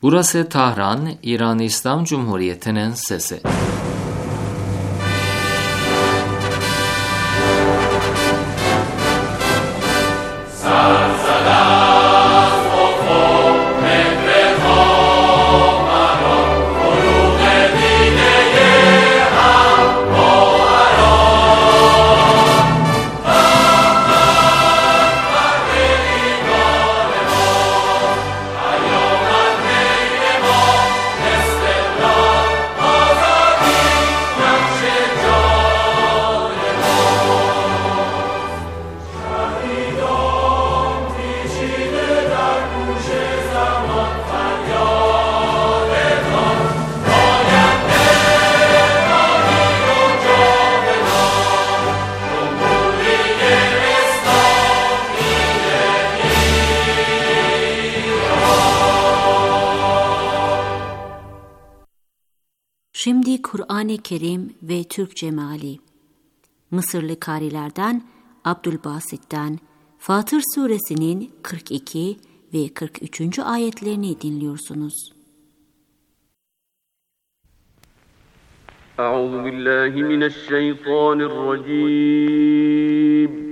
Burası Tahran, İran İslam Cumhuriyeti'nin sesi. Şimdi Kur'an-ı Kerim ve Türkçe meali. Mısırlı karilerden Abdülbasit'ten Fatır suresinin 42 ve 43. ayetlerini dinliyorsunuz. Euzubillahimineşşeytanirracim.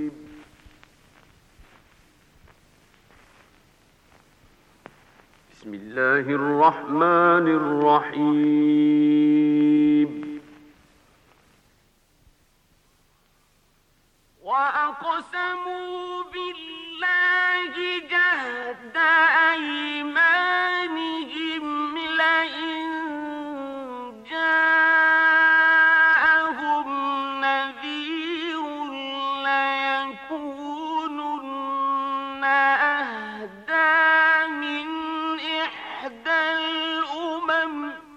Bismillahirrahmanirrahim. وَأَقْسَمُوا بِاللَّهِ جَهْدَ أَيْمَانِهِمْ لَئِنْ جَاءَهُمْ نَذِيرٌ لَيَكُونُنَّ أَهْدَىٰ مِنْ إِحْدَى الْأُمَمِ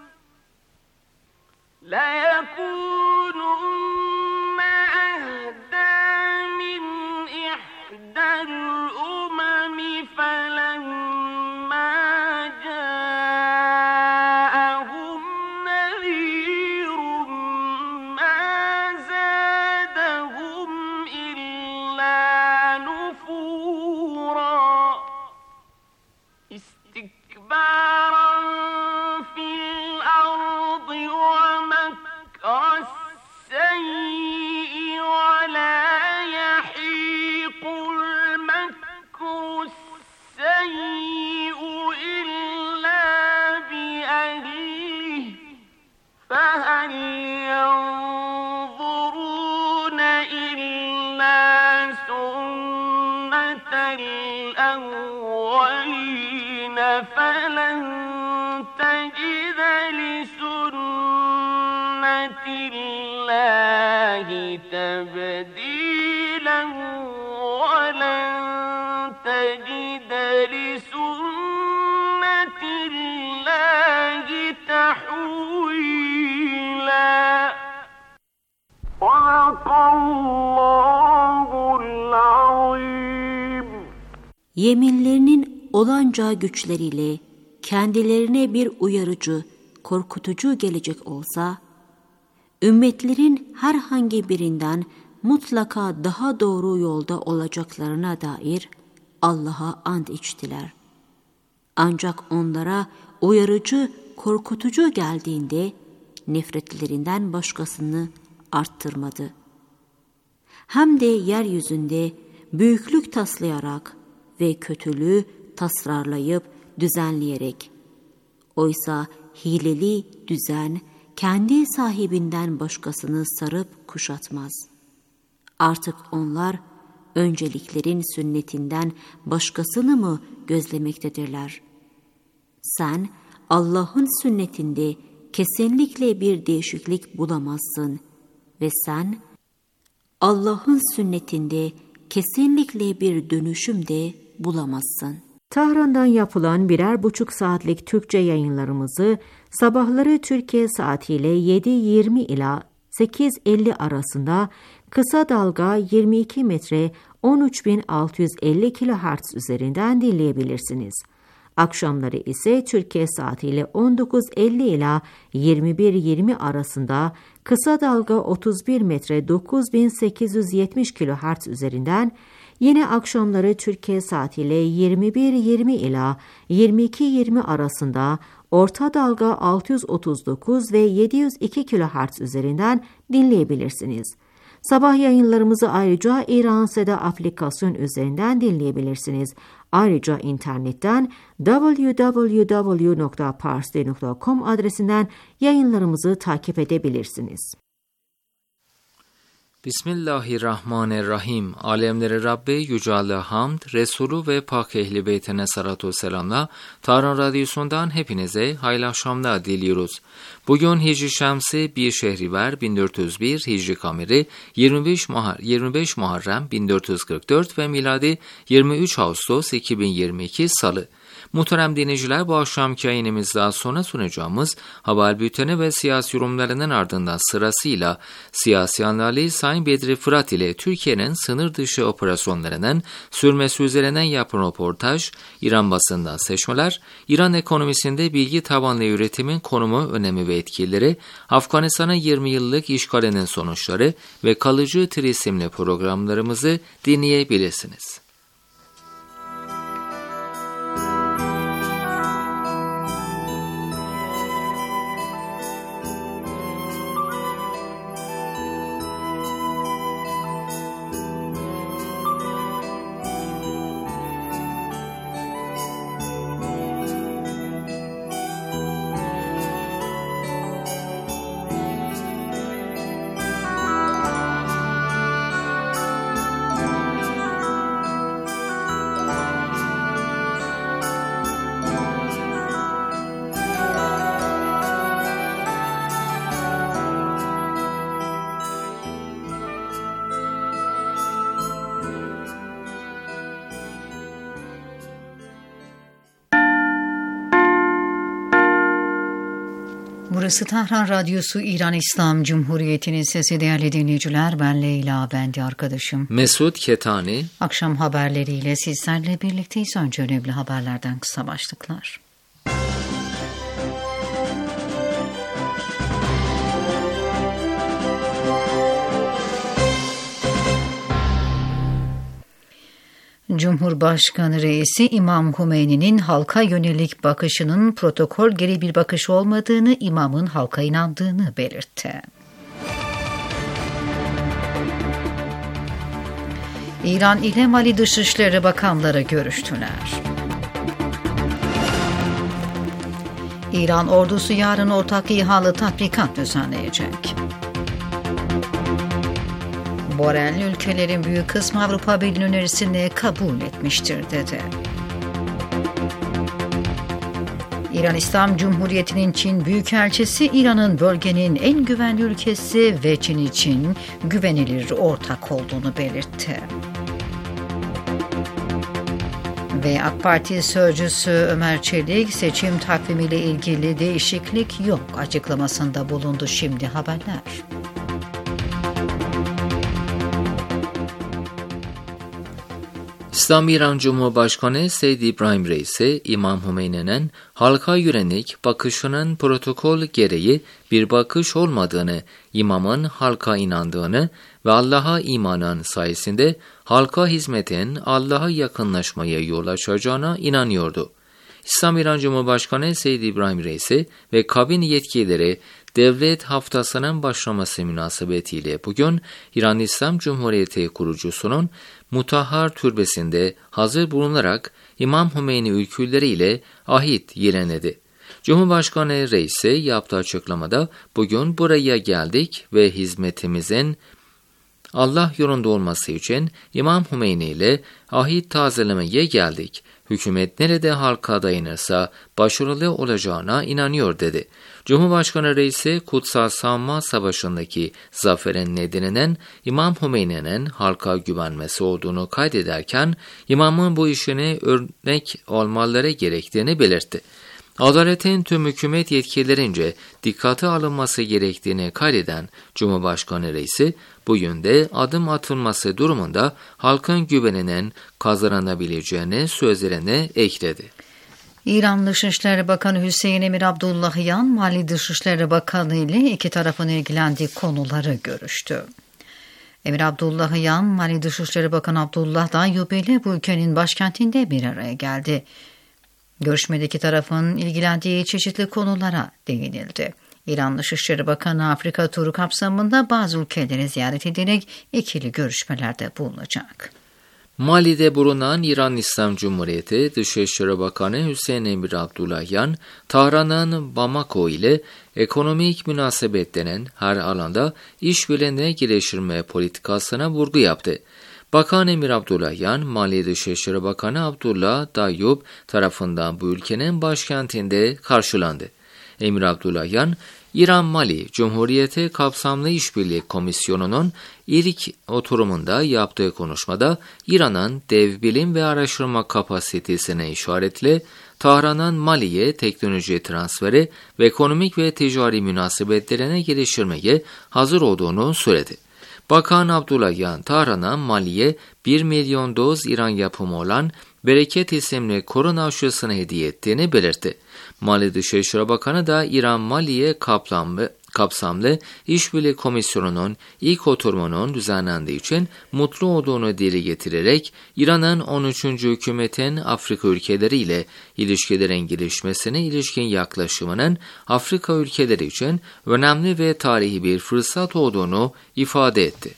فلما جاءهم نذير ما زادهم إلا نفورا استكبارا في الأرض ومكر السيء ولا يحيق المكر السيء إلا بأهله فهل ينظرون إلا سنة الأولين فلن تجد لسنة الله تبديلا ولن تجد لسنة الله تحويلا صدق الله العظيم. Yeminlerinin olanca güçleriyle kendilerine bir uyarıcı, korkutucu gelecek olsa, ümmetlerin herhangi birinden mutlaka daha doğru yolda olacaklarına dair Allah'a ant içtiler. Ancak onlara uyarıcı, korkutucu geldiğinde nefretlerinden başkasını arttırmadı. Hem de yeryüzünde büyüklük taslayarak ve kötülüğü tasarlayıp düzenleyerek. Oysa hileli düzen kendi sahibinden başkasını sarıp kuşatmaz. Artık onlar önceliklerin sünnetinden başkasını mı gözlemektedirler? Sen Allah'ın sünnetinde kesinlikle bir değişiklik bulamazsın ve sen Allah'ın sünnetinde kesinlikle bir dönüşüm de bulamazsın. Tahran'dan yapılan 1,5 saatlik Türkçe yayınlarımızı sabahları Türkiye saatiyle 7:20 ila 8:50 arasında kısa dalga 22 metre 13.650 kHz üzerinden dinleyebilirsiniz. Akşamları ise Türkiye saatiyle 19.50 ila 21.20 arasında kısa dalga 31 metre 9870 kHz üzerinden, yine akşamları Türkiye saatiyle 21.20 ila 22.20 arasında orta dalga 639 ve 702 kHz üzerinden dinleyebilirsiniz. Sabah yayınlarımızı ayrıca İran Seda aplikasyon üzerinden dinleyebilirsiniz. Ayrıca internetten www.parsi.com adresinden yayınlarımızı takip edebilirsiniz. Bismillahirrahmanirrahim. Alemleri Rabbi Yüce Allah'a hamd, Resulü ve Pak Ehli Beytine salatu selamla Tahran Radyosu'ndan hepinize hayırlı akşamlar diliyoruz. Bugün Hicri Şemsi 1 Şehrivar 1401, Hicri Kameri 25 Muharrem 1444 ve miladi 23 Ağustos 2022 Salı. Muhterem dinleyiciler, bu akşamki yayınımızdan sonra sunacağımız haber bülteni ve siyasi yorumlarının ardından sırasıyla siyasi analiz Sayın Bedri Fırat ile Türkiye'nin sınır dışı operasyonlarının sürmesi üzerinden yapılan röportaj, İran basından seçmeler, İran ekonomisinde bilgi tabanlı üretimin konumu, önemi ve etkileri, Afganistan'ın 20 yıllık işgalinin sonuçları ve kalıcı Tir isimli programlarımızı dinleyebilirsiniz. Burası Tahran Radyosu, İran İslam Cumhuriyeti'nin sesi. Değerli dinleyiciler, ben Leyla, ben de arkadaşım Mesut Ketani. Akşam haberleriyle sizlerle birlikteyiz. Önce önemli haberlerden kısa başlıklar. Cumhurbaşkanı Reisi İmam Hümeyni'nin halka yönelik bakışının protokol geri bir bakış olmadığını, imamın halka inandığını belirtti. İran ile Mali Dışişleri Bakanları görüştüler. İran ordusu yarın ortak İHA'lı tatbikat düzenleyecek. Borelli ülkelerin büyük kısmı Avrupa Birliği önerisini kabul etmiştir dedi. İran İslam Cumhuriyeti'nin Çin Büyükelçisi, İran'ın bölgenin en güvenli ülkesi ve Çin için güvenilir ortak olduğunu belirtti. Ve AK Parti sözcüsü Ömer Çelik, seçim takvimiyle ilgili değişiklik yok açıklamasında bulundu. Şimdi haberler. İslam İran Cumhurbaşkanı Seyyid İbrahim Reisi, İmam Hümeyni'nin halka yönelik bakışının protokol gereği bir bakış olmadığını, imamın halka inandığını ve Allah'a imanın sayesinde halka hizmetin Allah'a yakınlaşmaya yol açacağına inanıyordu. İslam İran Cumhurbaşkanı Seyyid İbrahim Reisi ve kabin yetkilileri devlet haftasının başlaması münasebetiyle bugün İran İslam Cumhuriyeti kurucusunun Mutahhar Türbesi'nde hazır bulunarak İmam Hümeyni ülküleriyle ahit yeniledi. Cumhurbaşkanı Reisi yaptığı açıklamada, bugün buraya geldik ve hizmetimizin Allah yolunda olması için İmam Hümeyni ile ahit tazelemeye geldik. Hükümet nerede halka dayanırsa başarılı olacağına inanıyor dedi. Cumhurbaşkanı Reisi, Kutsal Savunma Savaşı'ndaki zaferin nedeninin İmam Hümeyni'nin halka güvenmesi olduğunu kaydederken, imamın bu işini örnek almaları gerektiğini belirtti. Adaletin tüm hükümet yetkililerince dikkate alınması gerektiğini kaydeden Cumhurbaşkanı Reisi, bugün de adım atılması durumunda halkın güveninin kazanabileceğini sözlerine ekledi. İran Dışişleri Bakanı Hüseyin Emir Abdullahian, Mali Dışişleri Bakanı ile iki tarafın ilgilendiği konuları görüştü. Emir Abdullahian, Mali Dışişleri Bakanı Abdullah Dayoub ile bu ülkenin başkentinde bir araya geldi. Görüşmedeki tarafın ilgilendiği çeşitli konulara değinildi. İran Dışişleri Bakanı Afrika turu kapsamında bazı ülkeleri ziyaret ederek ikili görüşmelerde bulunacak. Mali'de bulunan İran İslam Cumhuriyeti Dışişleri Bakanı Hüseyin Emir Abdullahian, Tahran'ın Bamako ile ekonomik münasebetlerin her alanda işbirliğine geliştirme politikasına vurgu yaptı. Bakan Emir Abdullahian, Mali Dışişleri Bakanı Abdullah Dayoub tarafından bu ülkenin başkentinde karşılandı. Emir Abdullahian, İran-Mali Cumhuriyeti Kapsamlı İşbirliği Komisyonu'nun ilk oturumunda yaptığı konuşmada İran'ın dev bilim ve araştırma kapasitesine işaretle Tahran'ın Mali'ye teknoloji transferi ve ekonomik ve ticari münasebetlerine geliştirmeye hazır olduğunu söyledi. Bakan Abdullahian, Tahran'a Mali'ye 1 milyon doz İran yapımı olan Bereket isimli korona aşısını hediye ettiğini belirtti. Mali Dışişleri Bakanı da İran-Mali'ye kapsamlı İşbirliği Komisyonu'nun ilk oturumunun düzenlendiği için mutlu olduğunu dile getirerek İran'ın 13. hükümetin Afrika ülkeleriyle ilişkilerin gelişmesine ilişkin yaklaşımının Afrika ülkeleri için önemli ve tarihi bir fırsat olduğunu ifade etti.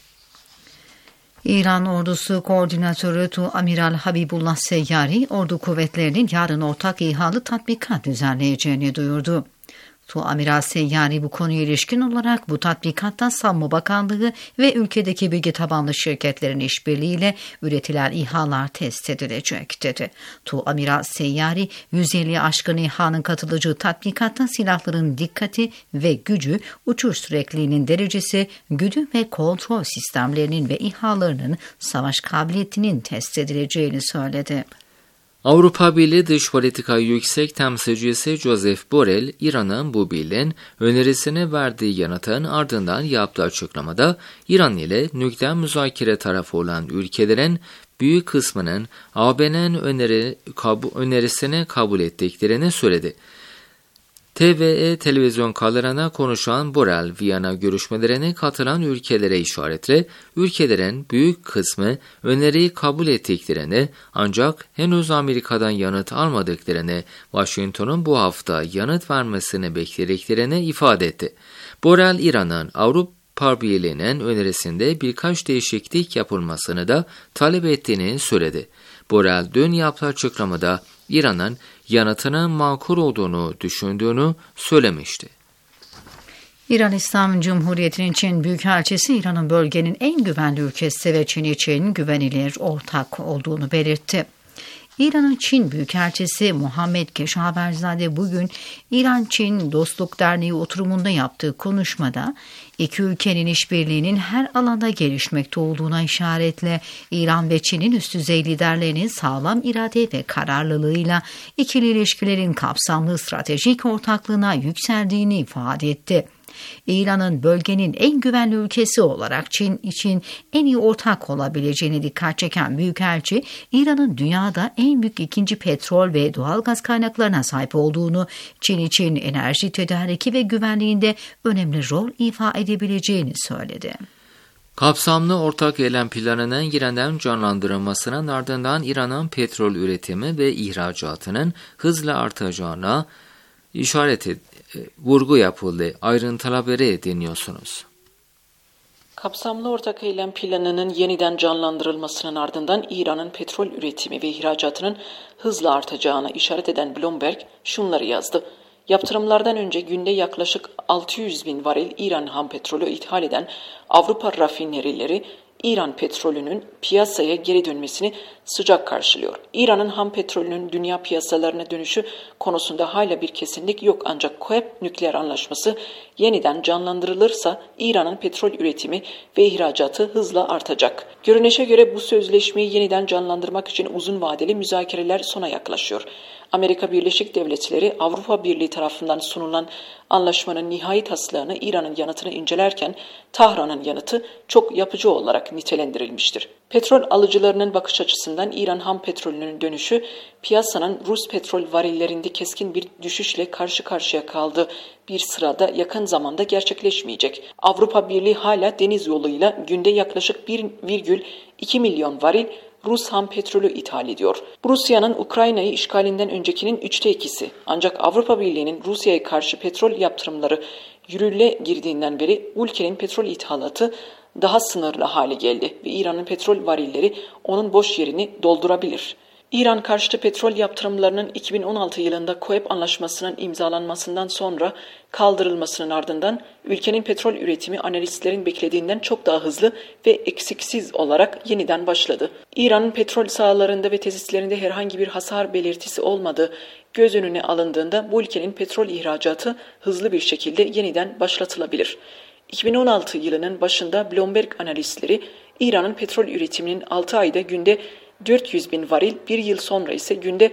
İran Ordusu Koordinatörü Tuamiral Habibullah Seyyari, ordu kuvvetlerinin yarın ortak İHA'lı tatbikat düzenleyeceğini duyurdu. Tuamiral Seyyari bu konuya ilişkin olarak bu tatbikatta Savunma Bakanlığı ve ülkedeki bilgi tabanlı şirketlerin işbirliğiyle üretilen İHA'lar test edilecek dedi. Tuamiral Seyyari, 150'ye aşkın İHA'nın katılacağı tatbikatta silahların dikkati ve gücü, uçuş sürekliliğinin derecesi, güdüm ve kontrol sistemlerinin ve İHA'larının savaş kabiliyetinin test edileceğini söyledi. Avrupa Birliği Dış Politika Yüksek Temsilcisi Josep Borrell, İran'ın bu birliğin önerisine verdiği yanıtın ardından yaptığı açıklamada İran ile nükleer müzakere tarafı olan ülkelerin büyük kısmının AB'nin önerisini kabul ettiklerini söyledi. TVE televizyon kanalına konuşan Borrell, Viyana görüşmelerine katılan ülkelere işaretle ülkelerin büyük kısmı öneriyi kabul ettiklerini ancak henüz Amerika'dan yanıt almadıklarını, Washington'un bu hafta yanıt vermesini beklediklerini ifade etti. Borrell, İran'ın Avrupa Birliği'nin önerisinde birkaç değişiklik yapılmasını da talep ettiğini söyledi. Borrell dün yaptığı açıklamada İran'ın yanıtının makul olduğunu düşündüğünü söylemişti. İran İslam Cumhuriyeti'nin Çin Büyükelçisi, İran'ın bölgenin en güvenli ülkesi ve Çin için güvenilir ortak olduğunu belirtti. İran'ın Çin Büyükelçisi Muhammed Keşaverzade bugün İran-Çin Dostluk Derneği oturumunda yaptığı konuşmada iki ülkenin işbirliğinin her alanda gelişmekte olduğuna işaretle İran ve Çin'in üst düzey liderlerinin sağlam irade ve kararlılığıyla ikili ilişkilerin kapsamlı stratejik ortaklığına yükseldiğini ifade etti. İran'ın bölgenin en güvenli ülkesi olarak Çin için en iyi ortak olabileceğine dikkat çeken Büyükelçi, İran'ın dünyada en büyük ikinci petrol ve doğalgaz kaynaklarına sahip olduğunu, Çin için enerji tedariki ve güvenliğinde önemli rol ifa edebileceğini söyledi. Kapsamlı ortak eylem planının yeniden canlandırılmasının ardından İran'ın petrol üretimi ve ihracatının hızla artacağına vurgu yapıldı. Ayrıntıları dinliyorsunuz. Kapsamlı ortak eylem planının yeniden canlandırılmasının ardından İran'ın petrol üretimi ve ihracatının hızla artacağına işaret eden Bloomberg şunları yazdı. Yaptırımlardan önce günde yaklaşık 600 bin varil İran ham petrolü ithal eden Avrupa rafinerileri İran petrolünün piyasaya geri dönmesini sıcak karşılıyor. İran'ın ham petrolünün dünya piyasalarına dönüşü konusunda hala bir kesinlik yok, ancak KOEP nükleer anlaşması yeniden canlandırılırsa İran'ın petrol üretimi ve ihracatı hızla artacak. Görünüşe göre bu sözleşmeyi yeniden canlandırmak için uzun vadeli müzakereler sona yaklaşıyor. Amerika Birleşik Devletleri, Avrupa Birliği tarafından sunulan anlaşmanın nihai taslağını, İran'ın yanıtını incelerken Tahran'ın yanıtı çok yapıcı olarak nitelendirilmiştir. Petrol alıcılarının bakış açısından İran ham petrolünün dönüşü, piyasanın Rus petrol varillerinde keskin bir düşüşle karşı karşıya kaldığı bir sırada yakın zamanda gerçekleşmeyecek. Avrupa Birliği hala deniz yoluyla günde yaklaşık 1,2 milyon varil Rus ham petrolü ithal ediyor. Rusya'nın Ukrayna'yı işgalinden öncekinin 2/3'ü. Ancak Avrupa Birliği'nin Rusya'ya karşı petrol yaptırımları yürürlüğe girdiğinden beri ülkenin petrol ithalatı daha sınırlı hale geldi ve İran'ın petrol varilleri onun boş yerini doldurabilir. İran karşıtı petrol yaptırımlarının 2016 yılında KOEP anlaşmasının imzalanmasından sonra kaldırılmasının ardından ülkenin petrol üretimi analistlerin beklediğinden çok daha hızlı ve eksiksiz olarak yeniden başladı. İran'ın petrol sahalarında ve tesislerinde herhangi bir hasar belirtisi olmadığı göz önüne alındığında bu ülkenin petrol ihracatı hızlı bir şekilde yeniden başlatılabilir. 2016 yılının başında Bloomberg analistleri İran'ın petrol üretiminin 6 ayda günde 400 bin varil, bir yıl sonra ise günde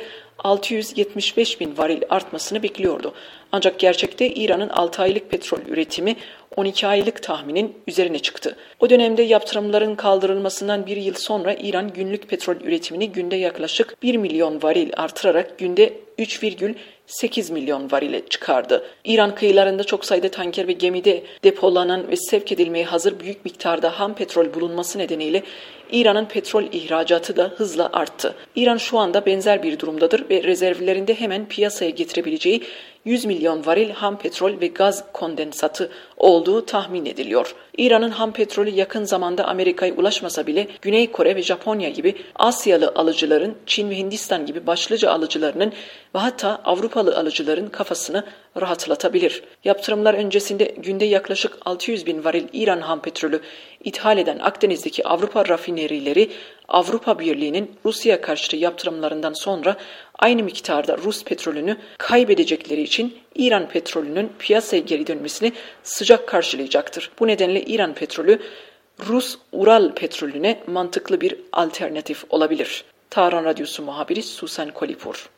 675 bin varil artmasını bekliyordu. Ancak gerçekte İran'ın 6 aylık petrol üretimi 12 aylık tahminin üzerine çıktı. O dönemde yaptırımların kaldırılmasından bir yıl sonra İran günlük petrol üretimini günde yaklaşık 1 milyon varil artırarak günde 3,8 milyon varile çıkardı. İran kıyılarında çok sayıda tanker ve gemide depolanan ve sevk edilmeye hazır büyük miktarda ham petrol bulunması nedeniyle İran'ın petrol ihracatı da hızla arttı. İran şu anda benzer bir durumdadır ve rezervlerinde hemen piyasaya getirebileceği 100 milyon varil ham petrol ve gaz kondensatı olduğu tahmin ediliyor. İran'ın ham petrolü yakın zamanda Amerika'ya ulaşmasa bile Güney Kore ve Japonya gibi Asyalı alıcıların, Çin ve Hindistan gibi başlıca alıcılarının ve hatta Avrupalı alıcıların kafasını rahatlatabilir. Yaptırımlar öncesinde günde yaklaşık 600 bin varil İran ham petrolü ithal eden Akdeniz'deki Avrupa rafinerileri Avrupa Birliği'nin Rusya karşıtı yaptırımlarından sonra aynı miktarda Rus petrolünü kaybedecekleri için İran petrolünün piyasaya geri dönmesini sıcak karşılayacaktır. Bu nedenle İran petrolü Rus Ural petrolüne mantıklı bir alternatif olabilir. Tahran Radyosu muhabiri Susan Kolipur.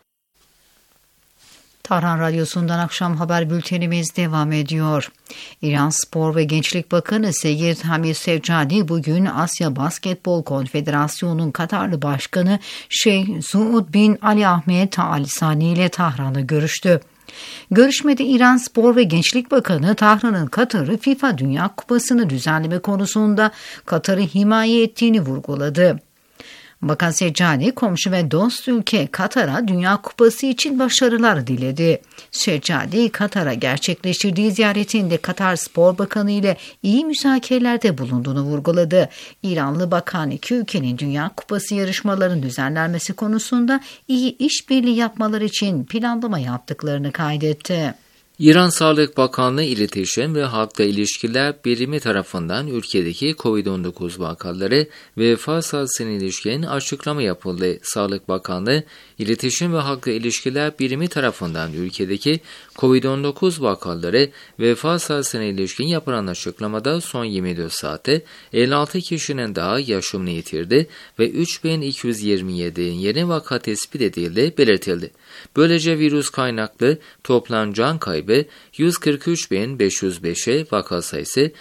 Tahran Radyosu'ndan akşam haber bültenimiz devam ediyor. İran Spor ve Gençlik Bakanı Seyyid Hamid Sevcani bugün Asya Basketbol Konfederasyonu'nun Katarlı Başkanı Şeyh Suud bin Ali Ahmet Al Sani ile Tahran'da görüştü. Görüşmede İran Spor ve Gençlik Bakanı Tahran'ın Katar'ı FIFA Dünya Kupası'nı düzenleme konusunda Katar'ı himaye ettiğini vurguladı. Bakan Sevcani, komşu ve dost ülke Katar'a Dünya Kupası için başarılar diledi. Sevcani, Katar'a gerçekleştirdiği ziyaretinde Katar Spor Bakanı ile iyi müzakerelerde bulunduğunu vurguladı. İranlı bakan iki ülkenin Dünya Kupası yarışmalarının düzenlenmesi konusunda iyi işbirliği yapmaları için planlama yaptıklarını kaydetti. İran Sağlık Bakanlığı İletişim ve Halkla İlişkiler Birimi tarafından ülkedeki COVID-19 vakaları ve vefat sayısına ilişkin açıklama yapıldı. Sağlık Bakanlığı İletişim ve Halkla İlişkiler Birimi tarafından ülkedeki COVID-19 vakaları ve vefat sayısına ilişkin yapılan açıklamada son 24 saatte 56 kişinin daha yaşamını yitirdi ve 3227 yeni vaka tespit edildiği belirtildi. Böylece virüs kaynaklı toplam can kaybı 143.505'e, vaka sayısı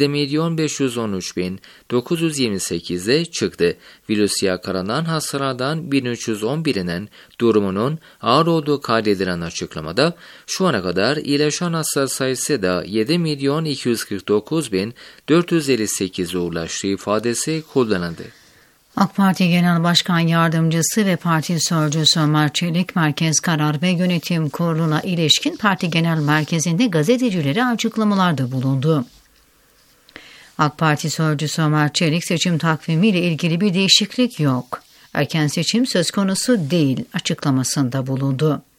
7.513.928'e çıktı. Virüs yakalanan hastalardan 1311'inin durumunun ağır olduğu kaydedilen açıklamada şu ana kadar iyileşen hasta sayısı da 7.249.458'e ulaştığı ifadesi kullanıldı. AK Parti Genel Başkan Yardımcısı ve Parti Sözcüsü Ömer Çelik, Merkez Karar ve Yönetim Kurulu'na ilişkin Parti Genel Merkezi'nde gazetecilere açıklamalarda bulundu. AK Parti Sözcüsü Ömer Çelik, seçim takvimiyle ilgili bir değişiklik yok, erken seçim söz konusu değil açıklamasında bulundu.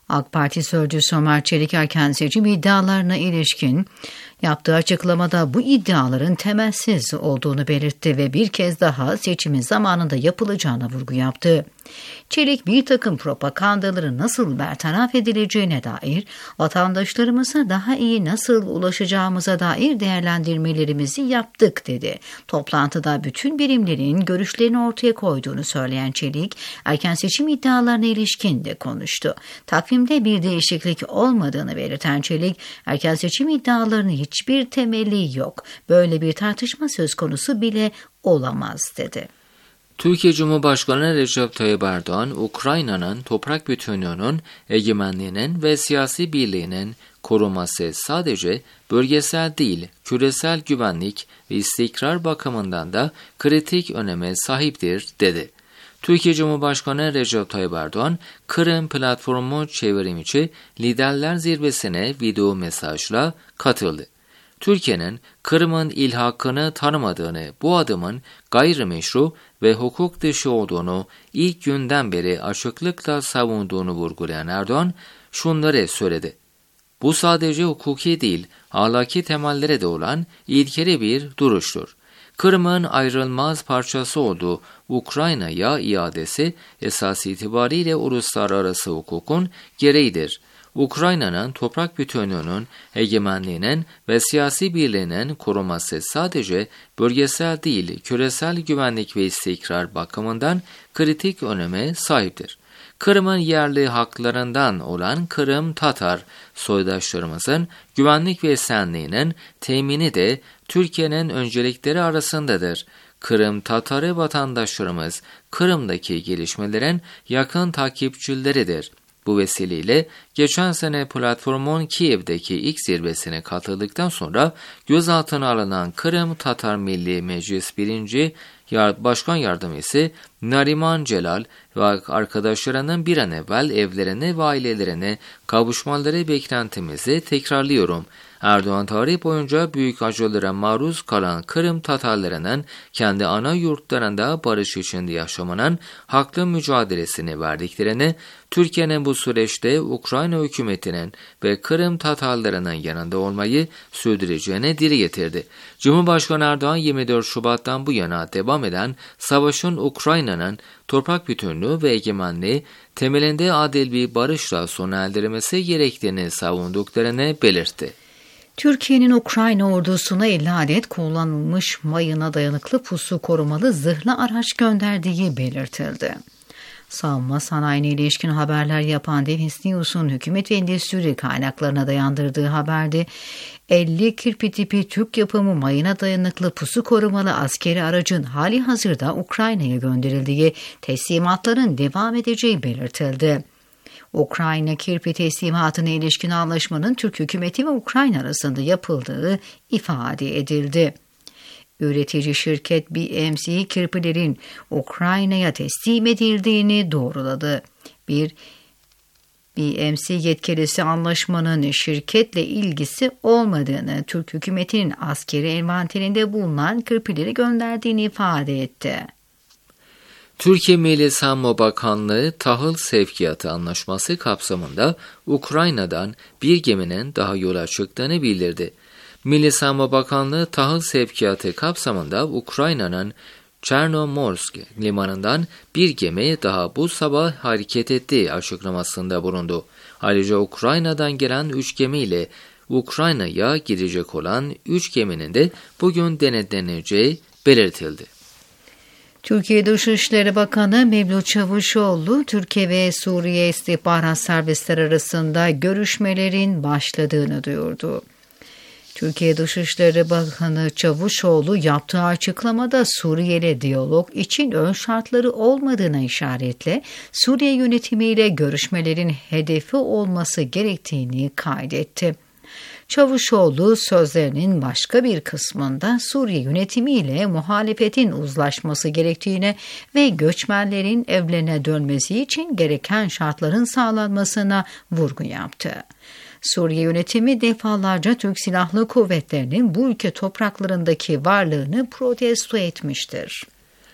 AK Parti sözcüsü Ömer Çelik erken seçim iddialarına ilişkin yaptığı açıklamada bu iddiaların temelsiz olduğunu belirtti ve bir kez daha seçimin zamanında yapılacağına vurgu yaptı. Çelik bir takım propagandaların nasıl bertaraf edileceğine dair, vatandaşlarımıza daha iyi nasıl ulaşacağımıza dair değerlendirmelerimizi yaptık dedi. Toplantıda bütün birimlerin görüşlerini ortaya koyduğunu söyleyen Çelik, erken seçim iddialarına ilişkin de konuştu. Takvimde bir değişiklik olmadığını belirten Çelik, erken seçim iddialarının hiçbir temeli yok, böyle bir tartışma söz konusu bile olamaz dedi. Türkiye Cumhurbaşkanı Recep Tayyip Erdoğan, Ukrayna'nın toprak bütünlüğünün, egemenliğinin ve siyasi birliğinin korunması sadece bölgesel değil, küresel güvenlik ve istikrar bakımından da kritik öneme sahiptir, dedi. Türkiye Cumhurbaşkanı Recep Tayyip Erdoğan, Kırım platformu çevrimiçi liderler zirvesine video mesajla katıldı. Türkiye'nin Kırım'ın ilhakını tanımadığını, bu adımın gayrimeşru ve hukuk dışı olduğunu ilk günden beri açıklıkla savunduğunu vurgulayan Erdoğan şunları söyledi. Bu sadece hukuki değil, ahlaki temellere de olan ilkeli bir duruştur. Kırım'ın ayrılmaz parçası olduğu Ukrayna'ya iadesi esas itibariyle uluslararası hukukun gereğidir. Ukrayna'nın toprak bütünlüğünün, egemenliğinin ve siyasi birliğinin korunması sadece bölgesel değil, küresel güvenlik ve istikrar bakımından kritik öneme sahiptir. Kırım'ın yerli haklarından olan Kırım Tatar soydaşlarımızın güvenlik ve esenliğinin temini de Türkiye'nin öncelikleri arasındadır. Kırım Tatarı vatandaşlarımız Kırım'daki gelişmelerin yakın takipçileridir. Bu vesileyle geçen sene platformun Kiev'deki ilk zirvesine katıldıktan sonra gözaltına alınan Kırım Tatar Milli Meclis 1. Başkan Yardımcısı Nariman Celal ve arkadaşlarının bir an evvel evlerine ve ailelerine kavuşmaları beklentimizi tekrarlıyorum. Erdoğan tarih boyunca büyük acılara maruz kalan Kırım Tatarlarının kendi ana yurtlarında barış içinde yaşamanın haklı mücadelesini verdiklerini, Türkiye'nin bu süreçte Ukrayna hükümetinin ve Kırım Tatarlarının yanında olmayı sürdüreceğini dile getirdi. Cumhurbaşkanı Erdoğan 24 Şubat'tan bu yana devam eden savaşın Ukrayna'nın toprak bütünlüğü ve egemenliği temelinde adil bir barışla sona erdirilmesi gerektiğini savunduklarını belirtti. Türkiye'nin Ukrayna ordusuna 50 adet kullanılmış mayına dayanıklı pusu korumalı zırhlı araç gönderdiği belirtildi. Savunma sanayine ilişkin haberler yapan Defense News'un hükümet ve endüstri kaynaklarına dayandırdığı haberde 50 kirpi tipi Türk yapımı mayına dayanıklı pusu korumalı askeri aracın hali hazırda Ukrayna'ya gönderildiği, teslimatların devam edeceği belirtildi. Ukrayna kirpi teslimatına ilişkin anlaşmanın Türk hükümeti ve Ukrayna arasında yapıldığı ifade edildi. Üretici şirket BMC kirpilerin Ukrayna'ya teslim edildiğini doğruladı. Bir BMC yetkilisi anlaşmanın şirketle ilgisi olmadığını, Türk hükümetinin askeri envanterinde bulunan kirpileri gönderdiğini ifade etti. Türkiye Milli Savunma Bakanlığı tahıl sevkiyatı anlaşması kapsamında Ukrayna'dan bir geminin daha yola çıktığını bildirdi. Milli Savunma Bakanlığı tahıl sevkiyatı kapsamında Ukrayna'nın Çernomorsk limanından bir gemi daha bu sabah hareket ettiği açıklamasında bulundu. Ayrıca Ukrayna'dan gelen 3 gemiyle Ukrayna'ya gidecek olan 3 geminin de bugün denetleneceği belirtildi. Türkiye Dışişleri Bakanı Mevlüt Çavuşoğlu, Türkiye ve Suriye istihbarat servisleri arasında görüşmelerin başladığını duyurdu. Türkiye Dışişleri Bakanı Çavuşoğlu yaptığı açıklamada Suriye'yle diyalog için ön şartları olmadığına işaretle Suriye yönetimiyle görüşmelerin hedefi olması gerektiğini kaydetti. Çavuşoğlu sözlerinin başka bir kısmında Suriye yönetimiyle muhalefetin uzlaşması gerektiğine ve göçmenlerin evlerine dönmesi için gereken şartların sağlanmasına vurgu yaptı. Suriye yönetimi defalarca Türk Silahlı Kuvvetleri'nin bu ülke topraklarındaki varlığını protesto etmiştir.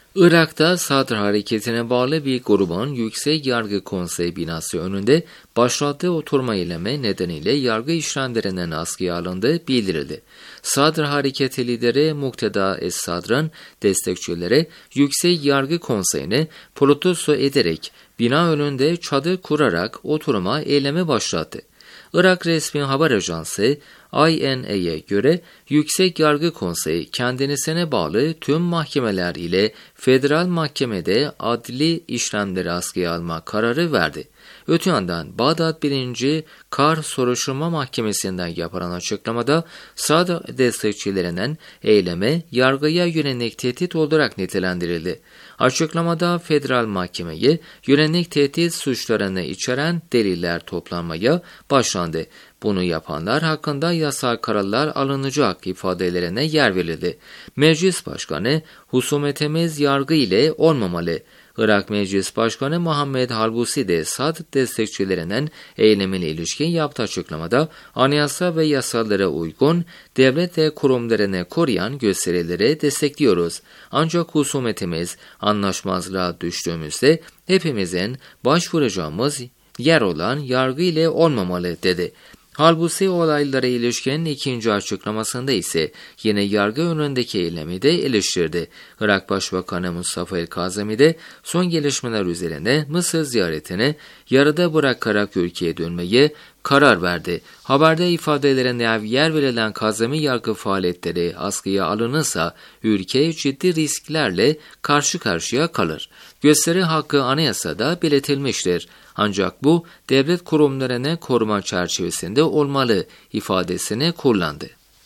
Irak'ta Sadr hareketine bağlı bir grubun Yüksek Yargı Konseyi binası önünde başlattığı oturma eylemi nedeniyle yargı işlemlerinin askıya alındığı bildirildi. Sadr hareketi lideri Mukteda Es-Sadr'ın destekçileri Yüksek Yargı Konseyi'ni protesto ederek bina önünde çadır kurarak oturma eylemi başlattı. Irak resmi haber ajansı INA'ya göre Yüksek Yargı Konseyi kendisine bağlı tüm mahkemeler ile federal mahkemede adli işlemleri askıya alma kararı verdi. Öte yandan Bağdat 1. Kar Soruşturma Mahkemesi'nden yapılan açıklamada Sadr destekçilerinin eylemi yargıya yönelik tehdit olarak nitelendirildi. Açıklamada federal mahkemeye yönelik tehdit suçlarını içeren deliller toplanmaya başlandı. Bunu yapanlar hakkında yasal kararlar alınacak ifadelerine yer verildi. Meclis Başkanı, husumetimiz yargı ile olmamalı. Irak Meclis Başkanı Muhammed Halbusi de Sadr destekçilerinin eylemine ilişkin yaptığı açıklamada anayasa ve yasalara uygun devlet ve kurumlarını koruyan gösterileri destekliyoruz. Ancak husumetimiz anlaşmazlığa düştüğümüzde hepimizin başvuracağımız yer olan yargı ile olmamalı dedi. Halbusi olaylara ilişkin ikinci açıklamasında ise yine yargı önündeki eylemi de eleştirdi. Irak Başbakanı Mustafa El-Kazemi de son gelişmeler üzerine Mısır ziyaretini yarıda bırakarak ülkeye dönmeye karar verdi. Haberde ifadelerine yer verilen Kazemi yargı faaliyetleri askıya alınırsa ülke ciddi risklerle karşı karşıya kalır. Gösteri hakkı anayasada belirtilmiştir. Ancak bu devlet kurumlarını koruma çerçevesinde olmalı ifadesini kullandı.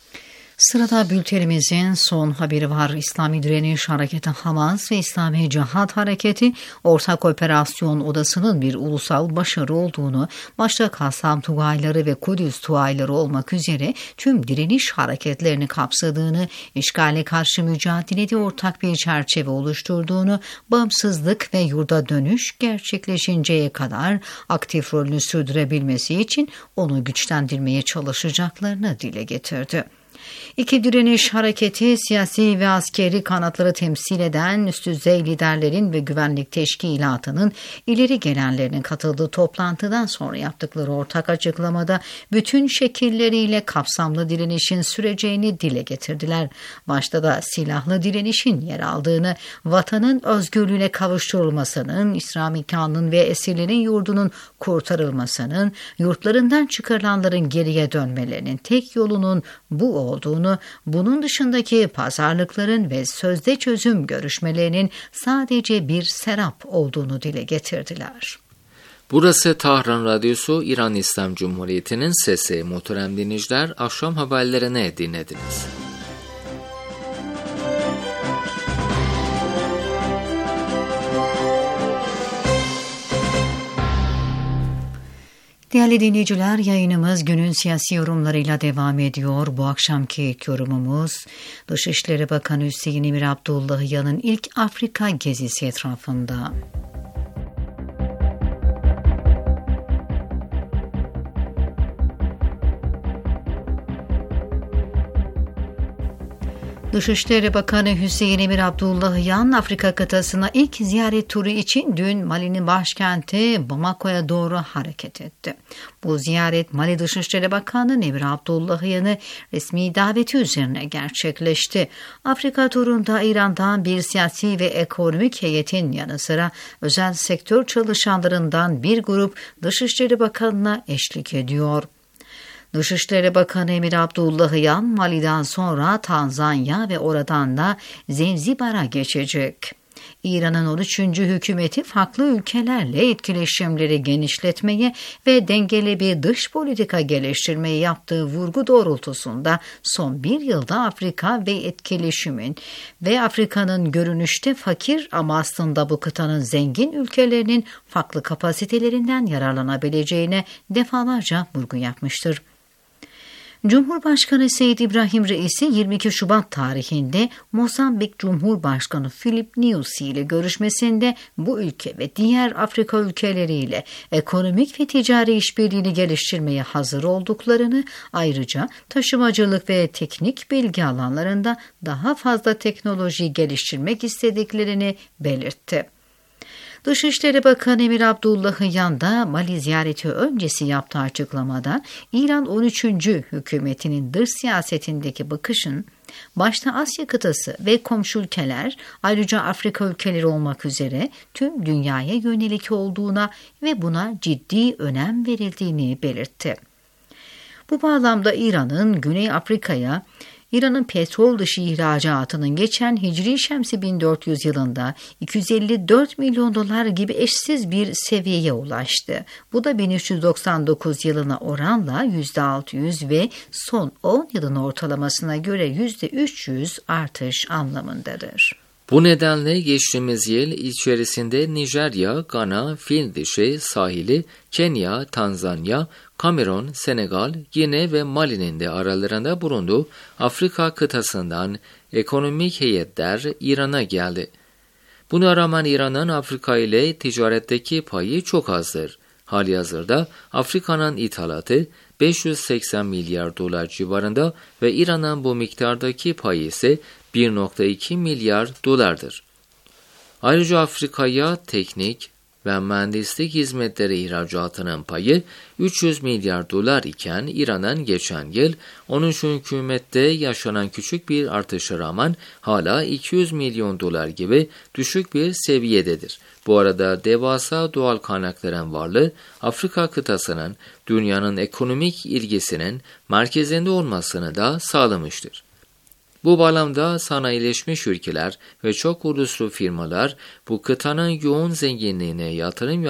Sırada bültenimizin son haberi var. İslami Direniş Hareketi Hamas ve İslami Cihat Hareketi Ortak Operasyon Odası'nın bir ulusal başarı olduğunu, başta Kassam Tugayları ve Kudüs Tugayları olmak üzere tüm direniş hareketlerini kapsadığını, işgale karşı mücadelede ortak bir çerçeve oluşturduğunu, bağımsızlık ve yurda dönüş gerçekleşinceye kadar aktif rolünü sürdürebilmesi için onu güçlendirmeye çalışacaklarını dile getirdi. İki direniş hareketi siyasi ve askeri kanatları temsil eden üst düzey liderlerin ve güvenlik teşkilatının ileri gelenlerinin katıldığı toplantıdan sonra yaptıkları ortak açıklamada bütün şekilleriyle kapsamlı direnişin süreceğini dile getirdiler. Başta da silahlı direnişin yer aldığını, vatanın özgürlüğüne kavuşturulmasının, İslamikânın ve esirlerin yurdunun kurtarılmasının, yurtlarından çıkarılanların geriye dönmelerinin tek yolunun bu olduğunu, bunun dışındaki pazarlıkların ve sözde çözüm görüşmelerinin sadece bir serap olduğunu dile getirdiler. Burası Tahran Radyosu, İran İslam Cumhuriyeti'nin sesi. Muhterem dinleyiciler, akşam haberlerini dinlediniz. Değerli dinleyiciler, yayınımız günün siyasi yorumlarıyla devam ediyor. Bu akşamki ilk yorumumuz Dışişleri Bakanı Hüseyin Emir Abdullahiyan'ın ilk Afrika gezisi etrafında. Dışişleri Bakanı Hüseyin Emir Abdullahiyan, Afrika kıtasına ilk ziyaret turu için dün Mali'nin başkenti Bamako'ya doğru hareket etti. Bu ziyaret Mali Dışişleri Bakanı Emir Abdullahiyan'ı resmi daveti üzerine gerçekleşti. Afrika turunda İran'dan bir siyasi ve ekonomik heyetin yanı sıra özel sektör çalışanlarından bir grup Dışişleri Bakanı'na eşlik ediyor. Dışişleri Bakanı Emir Abdullahiyan, Mali'den sonra Tanzanya ve oradan da Zanzibar'a geçecek. İran'ın 13. hükümeti farklı ülkelerle etkileşimleri genişletmeye ve dengeli bir dış politika geliştirmeye yaptığı vurgu doğrultusunda son bir yılda Afrika ve etkileşimin ve Afrika'nın görünüşte fakir ama aslında bu kıtanın zengin ülkelerinin farklı kapasitelerinden yararlanabileceğine defalarca vurgu yapmıştır. Cumhurbaşkanı Seyyid İbrahim Reisi 22 Şubat tarihinde Mozambik Cumhurbaşkanı Filipe Nyusi ile görüşmesinde bu ülke ve diğer Afrika ülkeleriyle ekonomik ve ticari işbirliğini geliştirmeye hazır olduklarını, ayrıca taşımacılık ve teknik bilgi alanlarında daha fazla teknoloji geliştirmek istediklerini belirtti. Dışişleri Bakanı Emir Abdullahian da Mali ziyareti öncesi yaptığı açıklamada İran 13. hükümetinin dış siyasetindeki bakışın başta Asya kıtası ve komşu ülkeler, ayrıca Afrika ülkeleri olmak üzere tüm dünyaya yönelik olduğuna ve buna ciddi önem verildiğini belirtti. Bu bağlamda İran'ın petrol dışı ihracatının geçen Hicri Şemsi 1400 yılında 254 milyon dolar gibi eşsiz bir seviyeye ulaştı. Bu da 1399 yılına oranla %600 ve son 10 yılın ortalamasına göre %300 artış anlamındadır. Bu nedenle geçtiğimiz yıl içerisinde Nijerya, Gana, Fil Dişi sahili, Kenya, Tanzanya, Kamerun, Senegal, Gine ve Mali'nin de aralarında bulunduğu Afrika kıtasından ekonomik heyetler İran'a geldi. Buna rağmen İran'ın Afrika ile ticaretteki payı çok azdır. Halihazırda Afrika'nın ithalatı 580 milyar dolar civarında ve İran'ın bu miktardaki payı ise 1,2 milyar dolardır. Ayrıca Afrika'ya teknik ve mühendislik hizmetleri ihracatının payı 300 milyar dolar iken İran'ın geçen yıl 13. hükümette yaşanan küçük bir artışa rağmen hala 200 milyon dolar gibi düşük bir seviyededir. Bu arada devasa doğal kaynakların varlığı Afrika kıtasının dünyanın ekonomik ilgisinin merkezinde olmasını da sağlamıştır. Bu bağlamda sanayileşmiş ülkeler ve çok uluslu firmalar bu kıtanın yoğun zenginliğine yatırım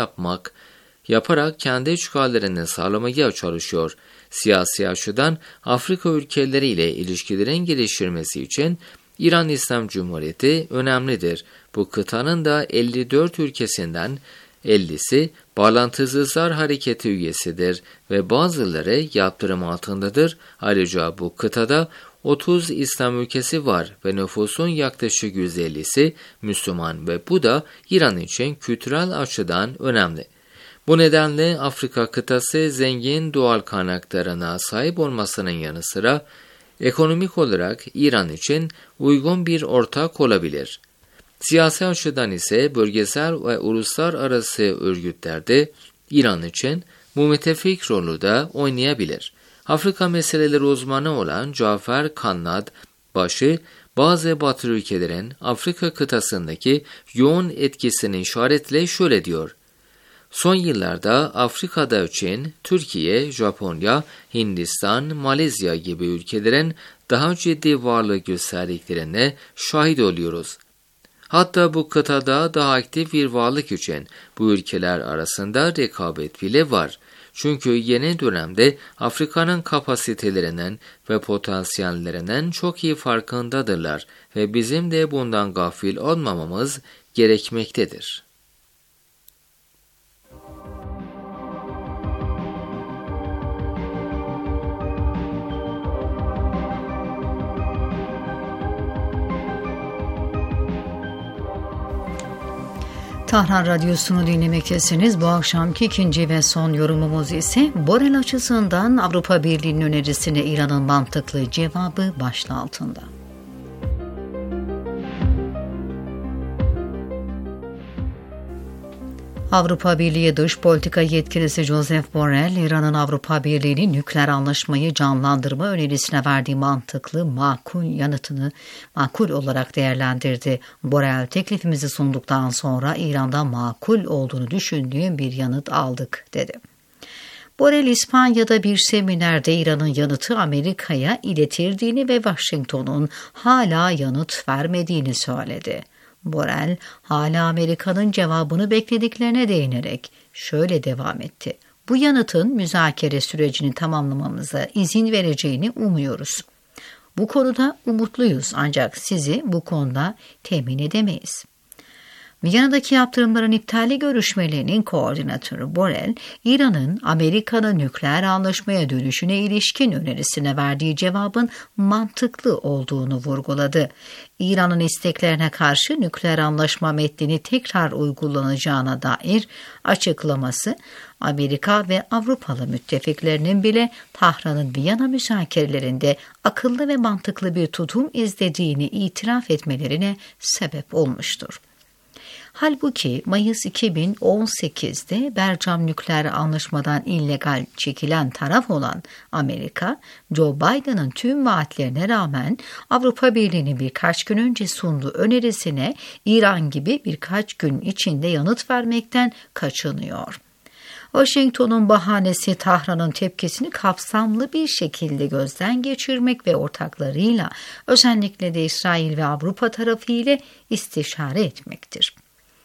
yaparak kendi çıkarlarını sağlamaya çalışıyor. Siyasi açıdan Afrika ülkeleriyle ilişkilerin geliştirmesi için İran İslam Cumhuriyeti önemlidir. Bu kıtanın da 54 ülkesinden 50'si bağlantısızlar hareketi üyesidir ve bazıları yaptırım altındadır. Ayrıca bu kıtada 30 İslam ülkesi var ve nüfusun yaklaşık %50'si Müslüman ve bu da İran için kültürel açıdan önemli. Bu nedenle Afrika kıtası zengin doğal kaynaklarına sahip olmasının yanı sıra ekonomik olarak İran için uygun bir ortak olabilir. Siyasi açıdan ise bölgesel ve uluslararası örgütlerde İran için bu müttefik rolü de oynayabilir. Afrika meseleleri uzmanı olan Cafer Kannad başı bazı Batı ülkelerin Afrika kıtasındaki yoğun etkisini işaretle şöyle diyor. Son yıllarda Afrika'da Çin, Türkiye, Japonya, Hindistan, Malezya gibi ülkelerin daha ciddi varlık gösterdiklerine şahit oluyoruz. Hatta bu kıtada daha aktif bir varlık için bu ülkeler arasında rekabet bile var. Çünkü yeni dönemde Afrika'nın kapasitelerinin ve potansiyellerinin çok iyi farkındadırlar ve bizim de bundan gafil olmamamız gerekmektedir. Tahran Radyosu'nu dinlemektesiniz. Bu akşamki ikinci ve son yorumumuz ise Borel açısından Avrupa Birliği'nin önerisine İran'ın mantıklı cevabı başlığı altında. Avrupa Birliği Dış Politika Yetkilisi Josep Borrell, İran'ın Avrupa Birliği'nin nükleer anlaşmayı canlandırma önerisine verdiği mantıklı, makul olarak değerlendirdi. Borrell, teklifimizi sunduktan sonra İran'dan makul olduğunu düşündüğüm bir yanıt aldık, dedi. Borrell, İspanya'da bir seminerde İran'ın yanıtı Amerika'ya iletildiğini ve Washington'un hala yanıt vermediğini söyledi. Borrell, hala Amerika'nın cevabını beklediklerine değinerek şöyle devam etti. Bu yanıtın müzakere sürecini tamamlamamıza izin vereceğini umuyoruz. Bu konuda umutluyuz ancak sizi bu konuda temin edemeyiz. Viyana'daki yaptırımların iptali görüşmelerinin koordinatörü Borrell, İran'ın Amerika'nın nükleer anlaşmaya dönüşüne ilişkin önerisine verdiği cevabın mantıklı olduğunu vurguladı. İran'ın isteklerine karşı nükleer anlaşma metnini tekrar uygulanacağına dair açıklaması, Amerika ve Avrupalı müttefiklerinin bile Tahran'ın Viyana müzakerelerinde akıllı ve mantıklı bir tutum izlediğini itiraf etmelerine sebep olmuştur. Halbuki Mayıs 2018'de Bercam nükleer anlaşmadan illegal çekilen taraf olan Amerika, Joe Biden'ın tüm vaatlerine rağmen Avrupa Birliği'nin birkaç gün önce sunduğu önerisine İran gibi birkaç gün içinde yanıt vermekten kaçınıyor. Washington'un bahanesi Tahran'ın tepkisini kapsamlı bir şekilde gözden geçirmek ve ortaklarıyla, özellikle de İsrail ve Avrupa tarafı ile istişare etmektir.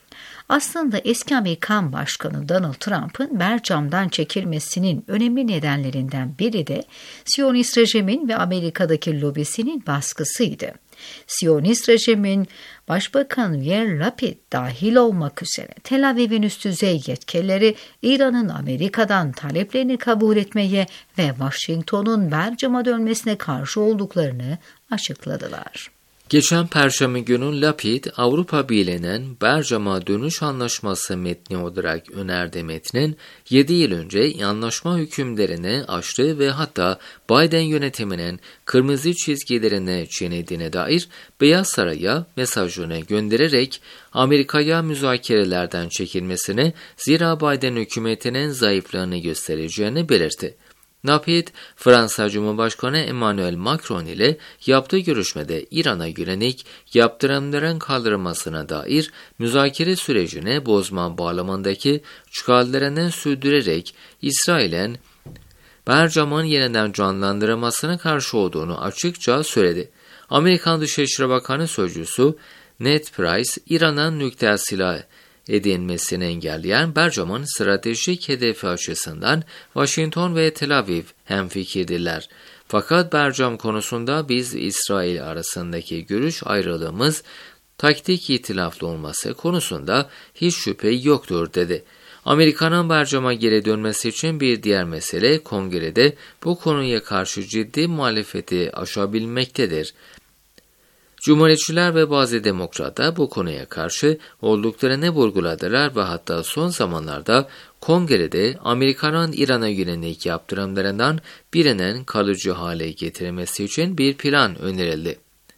Aslında eski Amerikan Başkanı Donald Trump'ın Bercam'dan çekilmesinin önemli nedenlerinden biri de Siyonist rejimin ve Amerika'daki lobisinin baskısıydı. Siyonist rejimin Başbakan Yair Lapid dahil olmak üzere Tel Aviv'in üst düzey yetkilileri İran'ın Amerika'dan taleplerini kabul etmeye ve Washington'un Bercam'a dönmesine karşı olduklarını açıkladılar. Geçen Perşembe günü Lapid, Avrupa Birliği'nin Bercam'a dönüş anlaşması metni olarak önerdiği metnin 7 yıl önce anlaşma hükümlerini aştığı ve hatta Biden yönetiminin kırmızı çizgilerini çiğnediğine dair Beyaz Saray'a mesajını göndererek Amerika'ya müzakerelerden çekilmesini, zira Biden hükümetinin zayıflığını göstereceğini belirtti. Lapid, Fransa Cumhurbaşkanı Emmanuel Macron ile yaptığı görüşmede İran'a yönelik yaptırımların kaldırılmasına dair müzakere sürecini bozma bağlamındaki çıkarlarını sürdürerek İsrail'in Bercam'ın yeniden canlandırılmasına karşı olduğunu açıkça söyledi. Amerikan Dışişleri Bakanı Sözcüsü Ned Price, İran'ın nükleer silah edinmesini engelleyen Bercam'ın stratejik hedefi açısından Washington ve Tel Aviv hemfikirdiler. Fakat Bercam konusunda biz İsrail arasındaki görüş ayrılığımız taktik itilaflı olması konusunda hiç şüphe yoktur dedi. Amerika'nın Bercam'a geri dönmesi için bir diğer mesele kongrede bu konuya karşı ciddi muhalefeti aşabilmektedir. Cumhuriyetçiler ve bazı demokratlar bu konuya karşı olduklarını vurguladılar ve hatta son zamanlarda kongrede Amerika'nın İran'a yönelik yaptırımlarından birinin kalıcı hale getirilmesi için bir plan önerildi.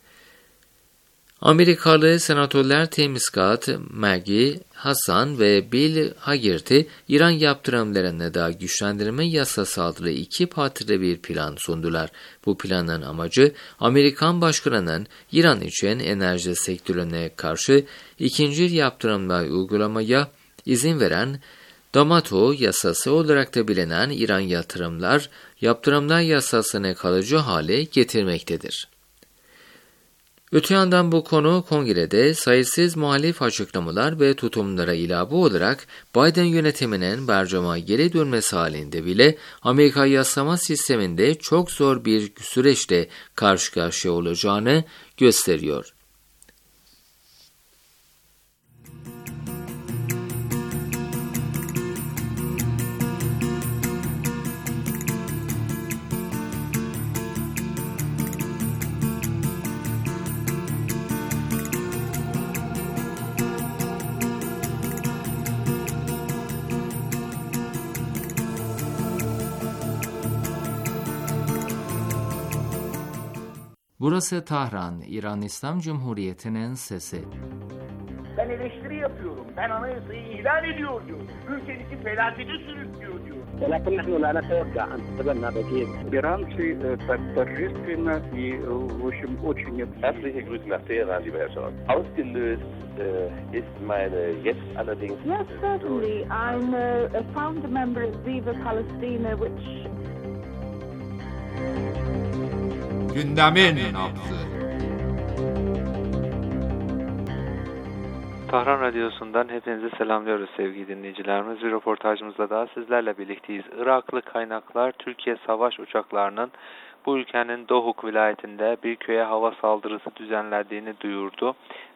Amerikalı senatörler Tim Scott, Maggie Hassan ve Bill Hagerty, İran yaptırımlarını da güçlendirme yasası adlı iki partili bir plan sundular. Bu planın amacı Amerikan başkanının İran için enerji sektörüne karşı ikinci yaptırımlar uygulamaya izin veren Damato yasası olarak da bilinen İran yaptırımlar yasasını kalıcı hale getirmektedir. Öte yandan bu konu kongrede sayısız muhalif açıklamalar ve tutumlara ilave olarak Biden yönetiminin Bercam'a geri dönmesi halinde bile Amerika yaslama sisteminde çok zor bir süreçte karşı karşıya olacağını gösteriyor. Burası Tahran, İran İslam Cumhuriyeti'nin sesi. Ben eleştiri yapıyorum. Ben anayasayı ihlal ediyor diyor. Ülkenizi felakete sürüklüyor diyor. ولكن نحن لا نتوقع أن تتبنى بديل. Иранцы торжественно и, в общем, очень... Herzliche Grüße nach Teheran, lieber Herr Scholz. Ausgelöst ist meine jetzt allerdings... Yes, certainly. I'm a founder member of Viva Palestina, which... Gündemin nabzı. Tahran Radyosu'ndan hepinizi selamlıyoruz sevgili dinleyicilerimiz. Bir röportajımızda daha sizlerle birlikteyiz. Iraklı kaynaklar Türkiye savaş uçaklarının bu ülkenin Dohuk vilayetinde bir köye hava saldırısı düzenlediğini duyurdu.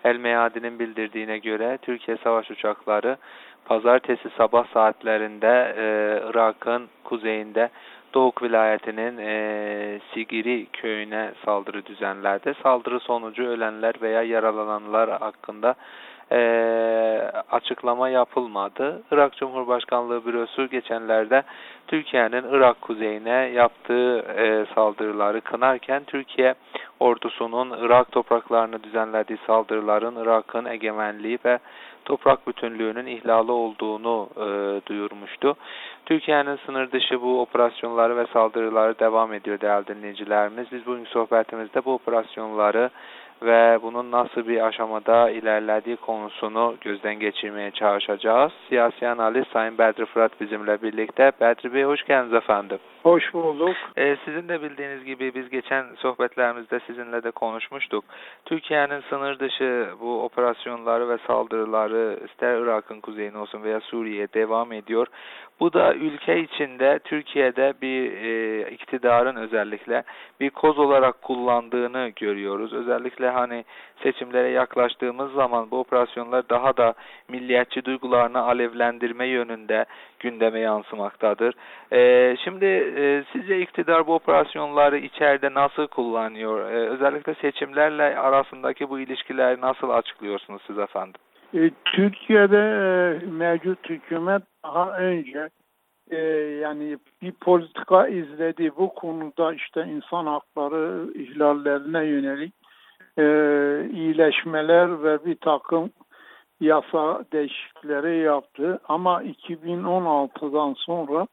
El Meyadi'nin bildirdiğine göre Türkiye savaş uçakları pazartesi sabah saatlerinde Irak'ın kuzeyinde Doğuk vilayetinin Sigiri köyüne saldırı düzenledi. Saldırı sonucu ölenler veya yaralananlar hakkında açıklama yapılmadı. Irak Cumhurbaşkanlığı Bürosu geçenlerde Türkiye'nin Irak kuzeyine yaptığı saldırıları kınarken Türkiye ordusunun Irak topraklarını düzenlediği saldırıların Irak'ın egemenliği ve toprak bütünlüğünün ihlali olduğunu duyurmuştu. Türkiye'nin sınır dışı bu operasyonları ve saldırıları devam ediyor değerli dinleyicilerimiz. Biz bugün sohbetimizde bu operasyonları ve bunun nasıl bir aşamada ilerlediği konusunu gözden geçirmeye çalışacağız. Siyasi analist Sayın Bedri Fırat bizimle birlikte. Bedri Bey hoş geldiniz efendim. Hoş bulduk. Sizin de bildiğiniz gibi biz geçen sohbetlerimizde sizinle de konuşmuştuk. Türkiye'nin sınır dışı bu operasyonları ve saldırıları ister Irak'ın kuzeyine olsun veya Suriye'ye devam ediyor. Bu da ülke içinde Türkiye'de bir iktidarın özellikle bir koz olarak kullandığını görüyoruz. Özellikle hani seçimlere yaklaştığımız zaman bu operasyonlar daha da milliyetçi duygularını alevlendirme yönünde gündeme yansımaktadır. Şimdi sizce iktidar bu operasyonları içeride nasıl kullanıyor? Özellikle seçimlerle arasındaki bu ilişkileri nasıl açıklıyorsunuz siz efendim? Türkiye'de mevcut hükümet daha önce yani bir politika izledi. Bu konuda işte insan hakları ihlallerine yönelik iyileşmeler ve bir takım yasa değişiklikleri yaptı. Ama 2016'dan sonra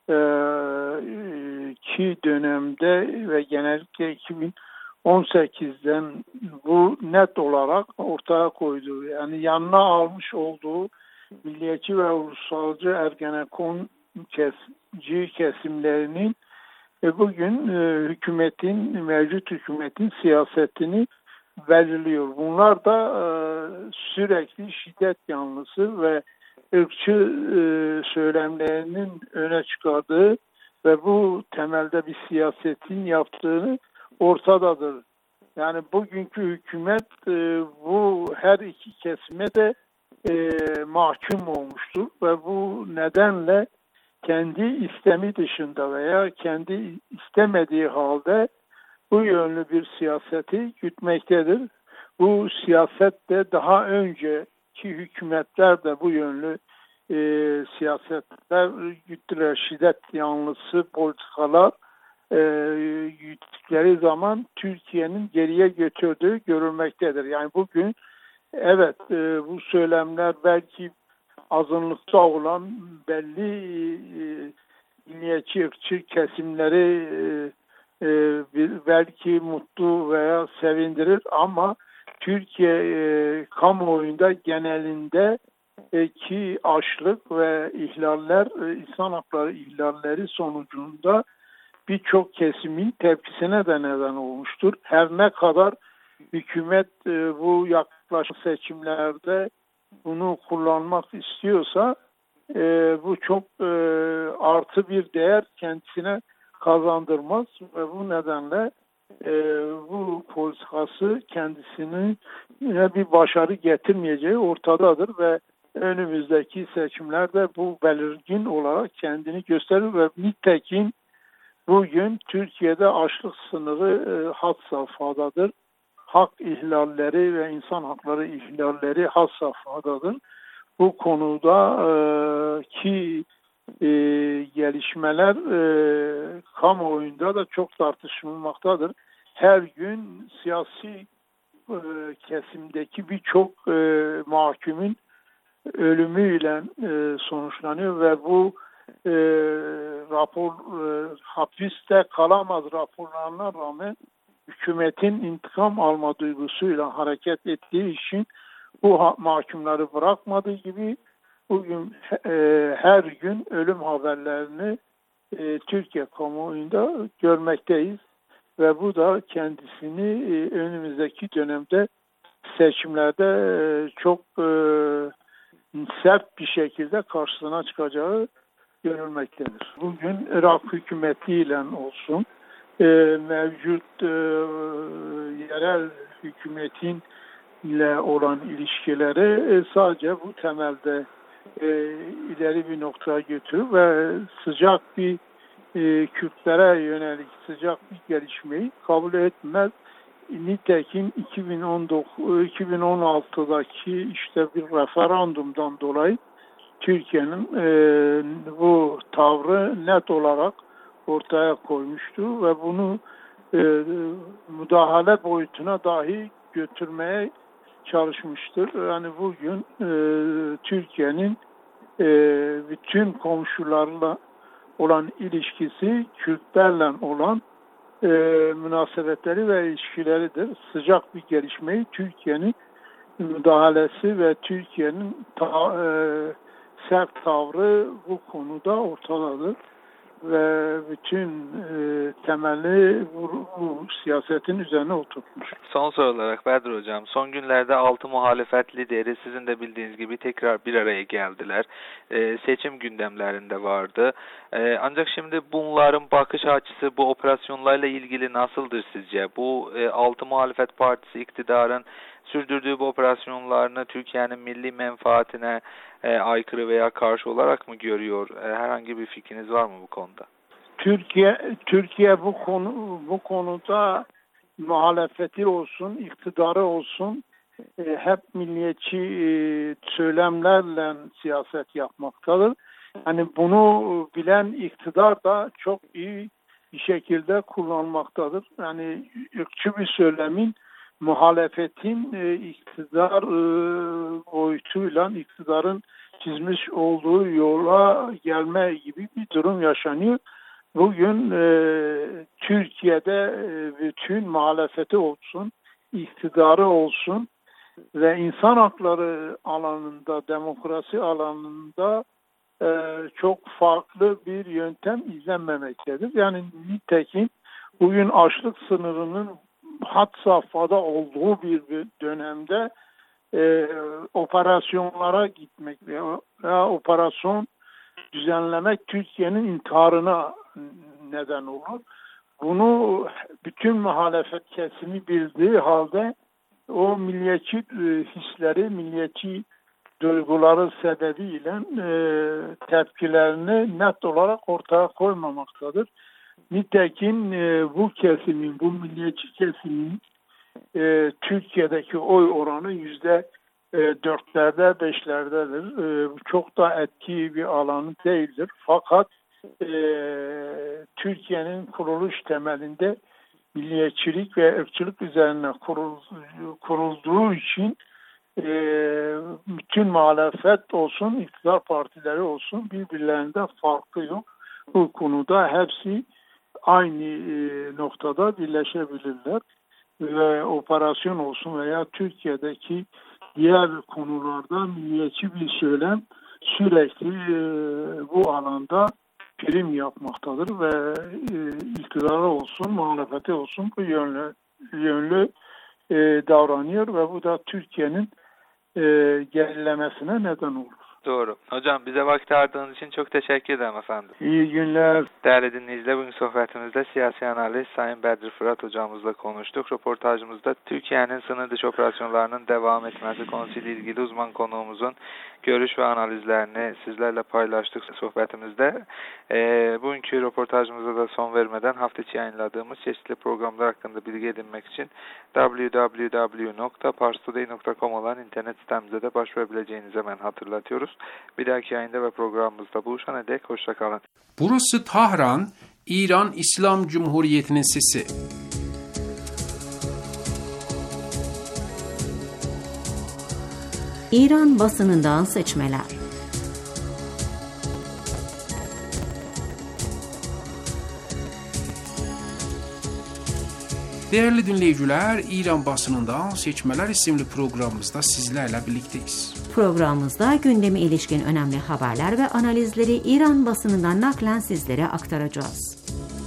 ki dönemde ve genellikle 2018'den bu net olarak ortaya koydu. Yani yanına almış olduğu milliyetçi ve ulusalcı Ergenekon kesimlerinin bugün mevcut hükümetin siyasetini belirliyor. Bunlar da sürekli şiddet yanlısı ve ırkçı söylemlerinin öne çıkardığı ve bu temelde bir siyasetin yaptığını ortadadır. Yani bugünkü hükümet bu her iki kesime de mahkum olmuştur ve bu nedenle kendi istemi dışında veya kendi istemediği halde bu yönlü bir siyaseti gütmektedir. Bu siyaset de daha önceki hükümetler de bu yönlü siyasetler güttüler. Şiddet yanlısı politikalar güttükleri zaman Türkiye'nin geriye götürdüğü görülmektedir. Yani bugün evet bu söylemler belki azınlıkta olan belli milliyetçi ırkçı kesimleri belki mutlu veya sevindirir ama Türkiye kamuoyunda genelinde ki açlık ve ihlaller, insan hakları ihlalleri sonucunda birçok kesimin tepkisine de neden olmuştur. Her ne kadar hükümet bu yaklaşık seçimlerde bunu kullanmak istiyorsa bu çok artı bir değer kendisine kazandırmaz ve bu nedenle bu politikası kendisine bir başarı getirmeyeceği ortadadır ve önümüzdeki seçimlerde bu belirgin olarak kendini gösterir ve nitekim bugün Türkiye'de açlık sınırı had safhadadır. Hak ihlalleri ve insan hakları ihlalleri had safhadadır. Bu konuda ki gelişmeler kamuoyunda da çok tartışılmaktadır. Her gün siyasi kesimdeki birçok mahkumun ölümüyle sonuçlanıyor ve bu hapiste kalamaz raporlarına rağmen hükümetin intikam alma duygusuyla hareket ettiği için bu mahkumları bırakmadığı gibi bugün her gün ölüm haberlerini Türkiye kamuoyunda görmekteyiz ve bu da kendisini önümüzdeki dönemde seçimlerde çok sert bir şekilde karşısına çıkacağı görülmektedir. Bugün Irak hükümetiyle olsun, mevcut yerel hükümetin ile olan ilişkileri sadece bu temelde ileri bir noktaya götürür ve sıcak bir Kürtlere yönelik sıcak bir gelişmeyi kabul etmez. Nitekim 2016'daki işte bir referandumdan dolayı Türkiye'nin bu tavrı net olarak ortaya koymuştu ve bunu müdahale boyutuna dahi götürmeye çalışmıştır. Yani bugün Türkiye'nin bütün komşularla olan ilişkisi Kürtlerle olan münasebetleri ve ilişkileridir. Sıcak bir gelişmeyi Türkiye'nin müdahalesi ve Türkiye'nin sert tavrı bu konuda ortadadır. Ve bütün temeli bu siyasetin üzerine oturtmuş. Son soru olarak Bedir Hocam, son günlerde 6 muhalefet lideri sizin de bildiğiniz gibi tekrar bir araya geldiler. Seçim gündemlerinde vardı. Ancak şimdi bunların bakış açısı bu operasyonlarla ilgili nasıldır sizce? Bu 6 muhalefet partisi iktidarın sürdürdüğü bu operasyonlarını Türkiye'nin milli menfaatine aykırı veya karşı olarak mı görüyor? Herhangi bir fikriniz var mı bu konuda? Türkiye bu konuda muhalefeti olsun, iktidarı olsun hep milliyetçi söylemlerle siyaset yapmaktadır. Yani bunu bilen iktidar da çok iyi bir şekilde kullanmaktadır. Yani ırkçı bir söylemin muhalefetin iktidar boyutuyla iktidarın çizmiş olduğu yola gelme gibi bir durum yaşanıyor. Bugün Türkiye'de bütün muhalefeti olsun, iktidarı olsun ve insan hakları alanında, demokrasi alanında çok farklı bir yöntem izlenmemektedir. Yani nitekim bugün açlık sınırının had safhada olduğu bir dönemde operasyonlara gitmek veya operasyon düzenlemek Türkiye'nin intiharına neden olur. Bunu bütün muhalefet kesimi bildiği halde o milliyetçi hisleri, milliyetçi duyguları sebebiyle tepkilerini net olarak ortaya koymamaktadır. Nitekim bu kesimin, bu milliyetçi kesimin Türkiye'deki oy oranı %4'lerde, 5'lerdedir. Çok da etki bir alanı değildir. Fakat Türkiye'nin kuruluş temelinde milliyetçilik ve ırkçılık üzerine kurulduğu için bütün muhalefet olsun, iktidar partileri olsun birbirlerinde farkı yok. Bu konuda hepsi aynı noktada birleşebilirler ve operasyon olsun veya Türkiye'deki diğer konularda milliyetçi bir söylem sürekli bu alanda prim yapmaktadır ve iktidarı olsun, muhalefeti olsun bu yönlü davranıyor ve bu da Türkiye'nin gerilemesine neden olur. Doğru. Hocam bize vakit ayırdığınız için çok teşekkür ederim efendim. İyi günler. Değerli dinleyiciler, bugün sohbetimizde siyasi analist Sayın Bedir Fırat hocamızla konuştuk. Röportajımızda Türkiye'nin sınır dışı operasyonlarının devam etmesi konusuyla ilgili uzman konuğumuzun görüş ve analizlerini sizlerle paylaştık sohbetimizde. Bugünkü röportajımıza da son vermeden hafta içi yayınladığımız çeşitli programlar hakkında bilgi edinmek için www.parstoday.com olan internet sitemize de başvurabileceğinizi hemen hatırlatıyoruz. Bir dahaki yayında ve programımızda buluşana dek hoşçakalın. Burası Tahran, İran İslam Cumhuriyeti'nin sesi. İran basınından seçmeler. Değerli dinleyiciler, İran basınından seçmeler isimli programımızda sizlerle birlikteyiz. Programımızda gündeme ilişkin önemli haberler ve analizleri İran basınından naklen sizlere aktaracağız.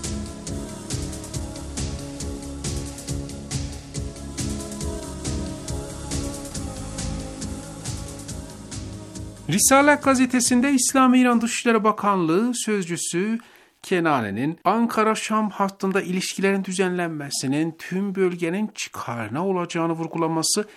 Risale gazetesinde İslam İran Dışişleri Bakanlığı sözcüsü Kenane'nin Ankara-Şam hattında ilişkilerin düzenlenmesinin tüm bölgenin çıkarına olacağını vurgulaması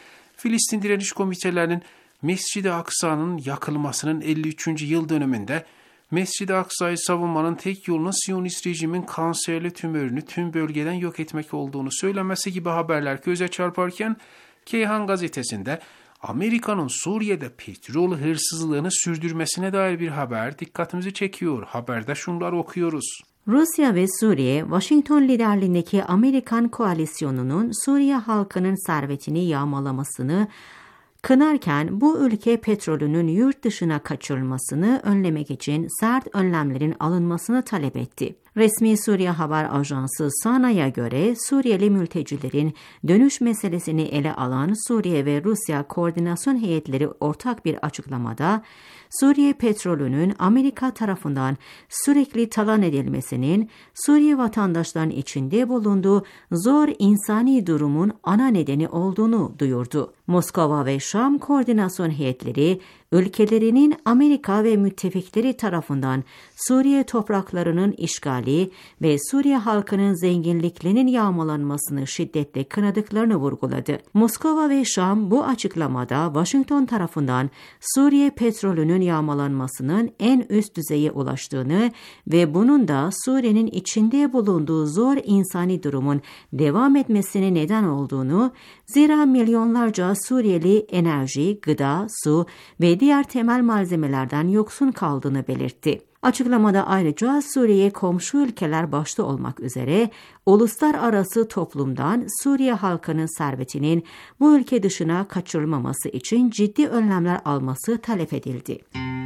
Filistin Direniş Komitelerinin Mescid-i Aksa'nın yakılmasının 53. yıl dönümünde Mescid-i Aksa'yı savunmanın tek yolunun Siyonist rejimin kanserli tümörünü tüm bölgeden yok etmek olduğunu söylemesi gibi haberler göze çarparken Keyhan gazetesinde Amerika'nın Suriye'de petrol hırsızlığını sürdürmesine dair bir haber dikkatimizi çekiyor. Haberde şunları okuyoruz. Rusya ve Suriye, Washington liderliğindeki Amerikan koalisyonunun Suriye halkının servetini yağmalamasını kınarken bu ülke petrolünün yurt dışına kaçırılmasını önlemek için sert önlemlerin alınmasını talep etti. Resmi Suriye Haber Ajansı SANA'ya göre Suriyeli mültecilerin dönüş meselesini ele alan Suriye ve Rusya koordinasyon heyetleri ortak bir açıklamada Suriye petrolünün Amerika tarafından sürekli talan edilmesinin Suriye vatandaşlarının içinde bulunduğu zor insani durumun ana nedeni olduğunu duyurdu. Moskova ve Şam koordinasyon heyetleri ülkelerinin Amerika ve müttefikleri tarafından Suriye topraklarının işgali ve Suriye halkının zenginliklerinin yağmalanmasını şiddetle kınadıklarını vurguladı. Moskova ve Şam bu açıklamada Washington tarafından Suriye petrolünün yağmalanmasının en üst düzeye ulaştığını ve bunun da Suriye'nin içinde bulunduğu zor insani durumun devam etmesine neden olduğunu, zira milyonlarca Suriyeli enerji, gıda, su ve diğer temel malzemelerden yoksun kaldığını belirtti. Açıklamada ayrıca Suriye'ye komşu ülkeler başta olmak üzere uluslararası toplumdan Suriye halkının servetinin bu ülke dışına kaçırılmaması için ciddi önlemler alması talep edildi.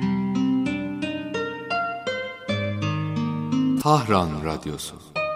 Tahran Radyosu.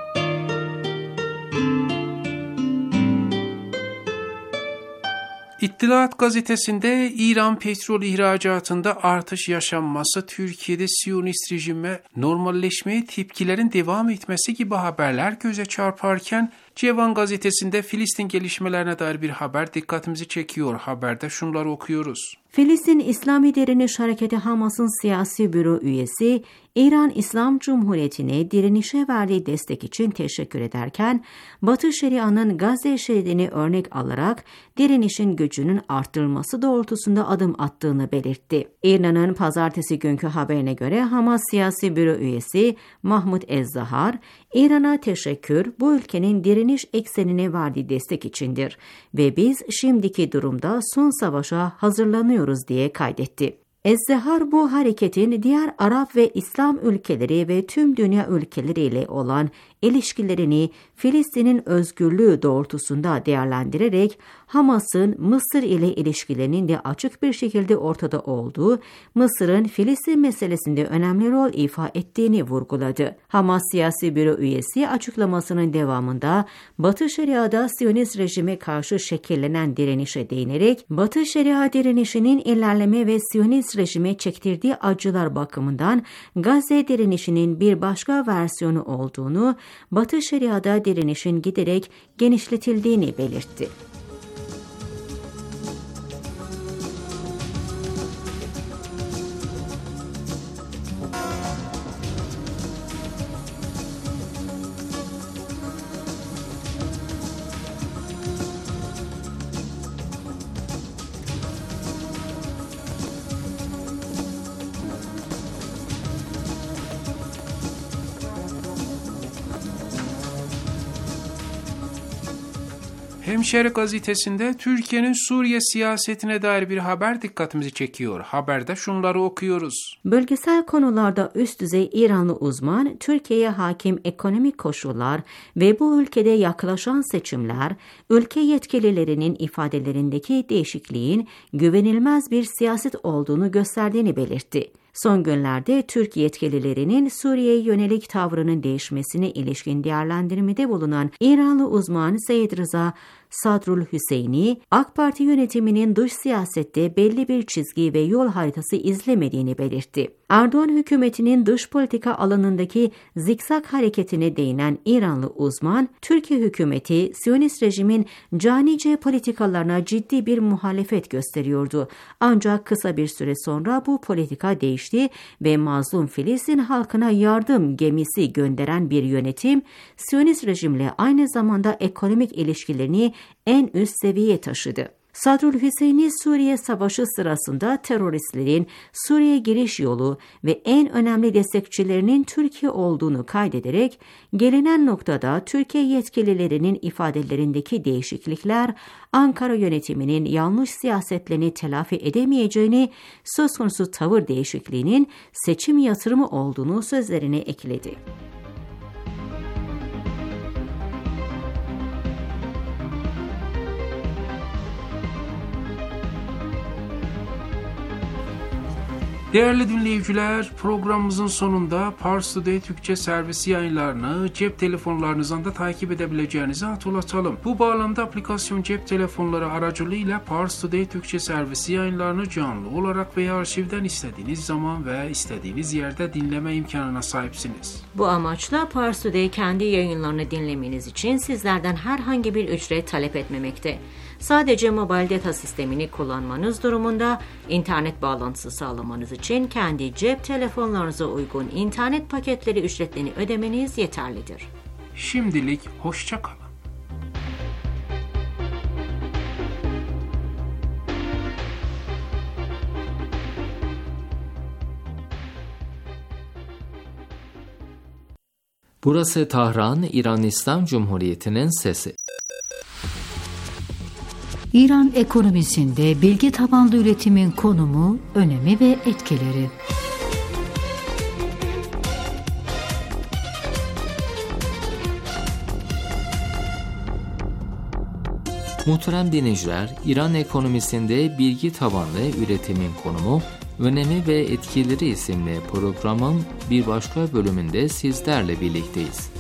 İttilaat gazetesinde İran petrol ihracatında artış yaşanması, Türkiye'de Siyonist rejime normalleşmeye tepkilerin devam etmesi gibi haberler göze çarparken Cevan gazetesinde Filistin gelişmelerine dair bir haber dikkatimizi çekiyor. Haberde şunları okuyoruz. Filistin İslami Direniş Hareketi Hamas'ın siyasi büro üyesi İran İslam Cumhuriyeti'ne direnişe verdiği destek için teşekkür ederken Batı Şeria'nın Gazze şeridini örnek alarak direnişin gücünün arttırılması doğrultusunda adım attığını belirtti. İran'ın pazartesi günkü haberine göre Hamas siyasi büro üyesi Mahmud Ez-Zahar, İran'a teşekkür bu ülkenin direniş eksenine verdiği destek içindir ve biz şimdiki durumda son savaşa hazırlanıyoruz diye kaydetti. Ez-Zahar bu hareketin diğer Arap ve İslam ülkeleri ve tüm dünya ülkeleriyle olan ilişkilerini Filistin'in özgürlüğü doğrultusunda değerlendirerek Hamas'ın Mısır ile ilişkilerinin de açık bir şekilde ortada olduğu, Mısır'ın Filistin meselesinde önemli rol ifa ettiğini vurguladı. Hamas siyasi büro üyesi açıklamasının devamında Batı Şeria'da Siyonist rejime karşı şekillenen direnişe değinerek Batı Şeria direnişinin ilerleme ve Siyonist rejime çektirdiği acılar bakımından Gazze direnişinin bir başka versiyonu olduğunu, Batı Şeria'da direnişin giderek genişletildiğini belirtti. Hemşehri gazetesinde Türkiye'nin Suriye siyasetine dair bir haber dikkatimizi çekiyor. Haberde şunları okuyoruz. Bölgesel konularda üst düzey İranlı uzman, Türkiye'ye hakim ekonomik koşullar ve bu ülkede yaklaşan seçimler, ülke yetkililerinin ifadelerindeki değişikliğin güvenilmez bir siyaset olduğunu gösterdiğini belirtti. Son günlerde Türk yetkililerinin Suriye'ye yönelik tavrının değişmesine ilişkin değerlendirmede bulunan İranlı uzman Seyyid Rıza Sadrul Hüseyni, AK Parti yönetiminin dış siyasette belli bir çizgi ve yol haritası izlemediğini belirtti. Erdoğan hükümetinin dış politika alanındaki zikzak hareketine değinen İranlı uzman, Türkiye hükümeti Siyonist rejimin canice politikalarına ciddi bir muhalefet gösteriyordu. Ancak kısa bir süre sonra bu politika değişti ve mazlum Filistin halkına yardım gemisi gönderen bir yönetim, Siyonist rejimle aynı zamanda ekonomik ilişkilerini en üst seviyeye taşıdı. Sadrülhüseyin'i Suriye Savaşı sırasında teröristlerin Suriye giriş yolu ve en önemli destekçilerinin Türkiye olduğunu kaydederek gelinen noktada Türkiye yetkililerinin ifadelerindeki değişiklikler Ankara yönetiminin yanlış siyasetlerini telafi edemeyeceğini, söz konusu tavır değişikliğinin seçim yatırımı olduğunu sözlerine ekledi. Değerli dinleyiciler, programımızın sonunda Pars Today Türkçe servisi yayınlarını cep telefonlarınızdan da takip edebileceğinizi hatırlatalım. Bu bağlamda aplikasyon cep telefonları aracılığıyla Pars Today Türkçe servisi yayınlarını canlı olarak veya arşivden istediğiniz zaman ve istediğiniz yerde dinleme imkanına sahipsiniz. Bu amaçla Pars Today kendi yayınlarını dinlemeniz için sizlerden herhangi bir ücret talep etmemekte. Sadece mobil data sistemini kullanmanız durumunda internet bağlantısı sağlamanız için kendi cep telefonlarınıza uygun internet paketleri ücretlerini ödemeniz yeterlidir. Şimdilik hoşça kalın. Burası Tahran, İran İslam Cumhuriyeti'nin sesi. İran ekonomisinde bilgi tabanlı üretimin konumu, önemi ve etkileri. Muhterem dinleyiciler, İran ekonomisinde bilgi tabanlı üretimin konumu, önemi ve etkileri isimli programın bir başka bölümünde sizlerle birlikteyiz.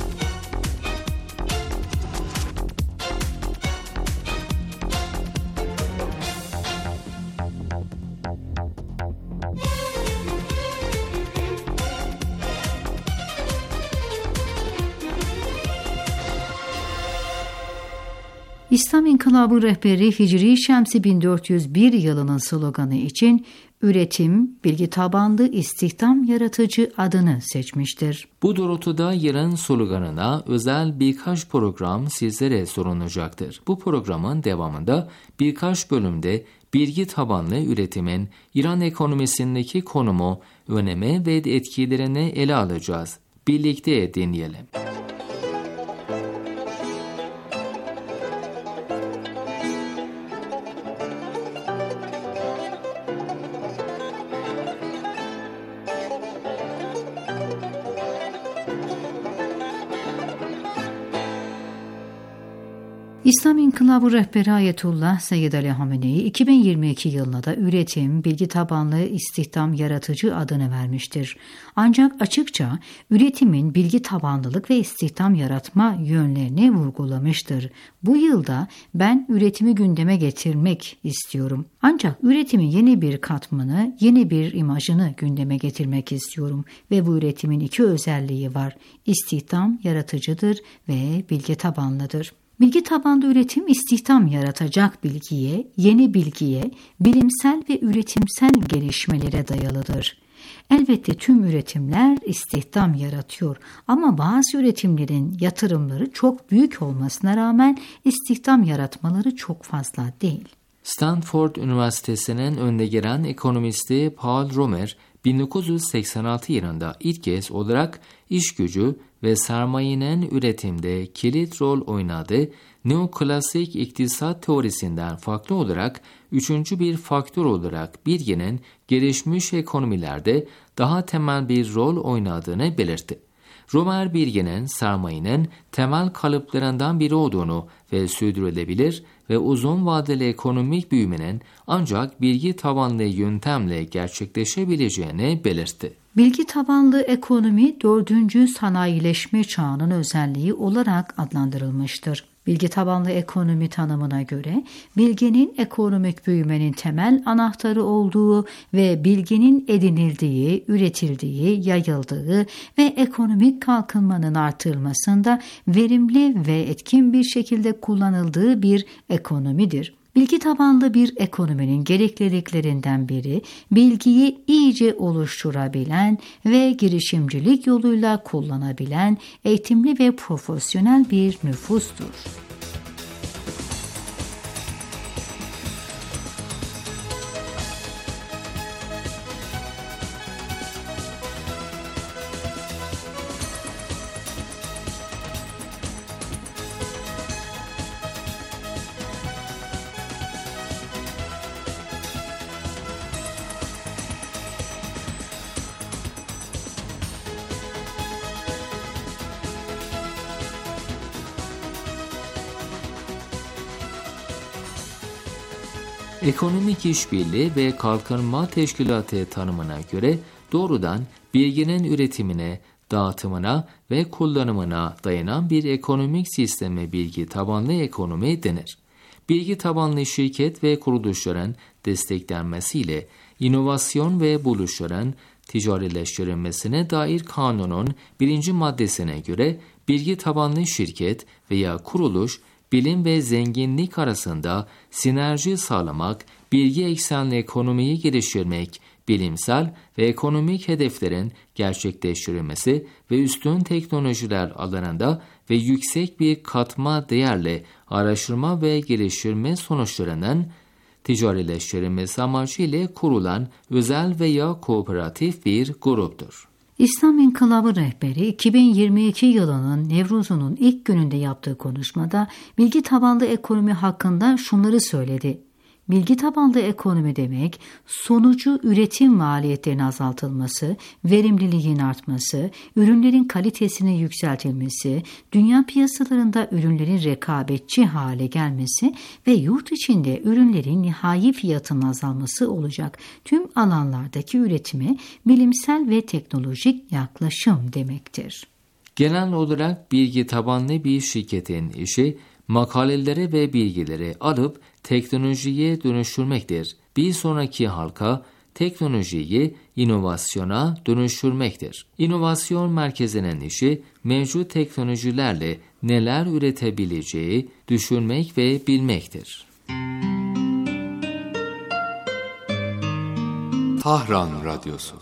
İslam İnkılabı rehberi Hicri Şemsi 1401 yılının sloganı için üretim, bilgi tabanlı istihdam yaratıcı adını seçmiştir. Bu doğrultuda yılın sloganına özel birkaç program sizlere sunulacaktır. Bu programın devamında birkaç bölümde bilgi tabanlı üretimin İran ekonomisindeki konumu, önemi ve etkilerini ele alacağız. Birlikte dinleyelim. İslam İnkılabı rehberi Ayetullah Seyyid Ali Hamenei 2022 yılına da üretim, bilgi tabanlı istihdam yaratıcı adını vermiştir. Ancak açıkça üretimin bilgi tabanlılık ve istihdam yaratma yönlerini vurgulamıştır. Bu yılda ben üretimi gündeme getirmek istiyorum. Ancak üretimin yeni bir katmanı, yeni bir imajını gündeme getirmek istiyorum. Ve bu üretimin iki özelliği var. İstihdam yaratıcıdır ve bilgi tabanlıdır. Bilgi tabanlı üretim istihdam yaratacak bilgiye, yeni bilgiye, bilimsel ve üretimsel gelişmelere dayalıdır. Elbette tüm üretimler istihdam yaratıyor ama bazı üretimlerin yatırımları çok büyük olmasına rağmen istihdam yaratmaları çok fazla değil. Stanford Üniversitesi'nin önde gelen ekonomisti Paul Romer, 1986 yılında ilk kez olarak iş gücü ve sermayenin üretimde kilit rol oynadığı neoklasik iktisat teorisinden farklı olarak üçüncü bir faktör olarak bilginin gelişmiş ekonomilerde daha temel bir rol oynadığını belirtti. Romer bilginin sermayenin temel kalıplarından biri olduğunu ve sürdürülebilir ve uzun vadeli ekonomik büyümenin ancak bilgi tabanlı yöntemle gerçekleşebileceğini belirtti. Bilgi tabanlı ekonomi 4. sanayileşme çağının özelliği olarak adlandırılmıştır. Bilgi tabanlı ekonomi tanımına göre bilginin ekonomik büyümenin temel anahtarı olduğu ve bilginin edinildiği, üretildiği, yayıldığı ve ekonomik kalkınmanın artırılmasında verimli ve etkin bir şekilde kullanıldığı bir ekonomidir. Bilgi tabanlı bir ekonominin gerekliliklerinden biri, bilgiyi iyice oluşturabilen ve girişimcilik yoluyla kullanabilen eğitimli ve profesyonel bir nüfustur. Ekonomik işbirliği ve kalkınma teşkilatı tanımına göre doğrudan bilginin üretimine, dağıtımına ve kullanımına dayanan bir ekonomik sisteme bilgi tabanlı ekonomi denir. Bilgi tabanlı şirket ve kuruluşların desteklenmesiyle inovasyon ve buluşların ticarileştirilmesine dair kanunun 1. maddesine göre bilgi tabanlı şirket veya kuruluş, bilim ve zenginlik arasında sinerji sağlamak, bilgi eksenli ekonomiyi geliştirmek, bilimsel ve ekonomik hedeflerin gerçekleştirilmesi ve üstün teknolojiler alanında ve yüksek bir katma değerle araştırma ve geliştirme sonuçlarının ticarileştirilmesi amacıyla kurulan özel veya kooperatif bir gruptur. İslam İnkılabı rehberi 2022 yılının Nevruz'unun ilk gününde yaptığı konuşmada bilgi tabanlı ekonomi hakkında şunları söyledi. Bilgi tabanlı ekonomi demek, sonucu üretim maliyetlerinin azaltılması, verimliliğin artması, ürünlerin kalitesinin yükseltilmesi, dünya piyasalarında ürünlerin rekabetçi hale gelmesi ve yurt içinde ürünlerin nihai fiyatının azalması olacak tüm alanlardaki üretime bilimsel ve teknolojik yaklaşım demektir. Genel olarak bilgi tabanlı bir şirketin işi, makaleleri ve bilgileri alıp teknolojiye dönüştürmektir. Bir sonraki halka teknolojiyi inovasyona dönüştürmektir. İnovasyon merkezinin işi mevcut teknolojilerle neler üretebileceği düşünmek ve bilmektir. Tahran Radyosu.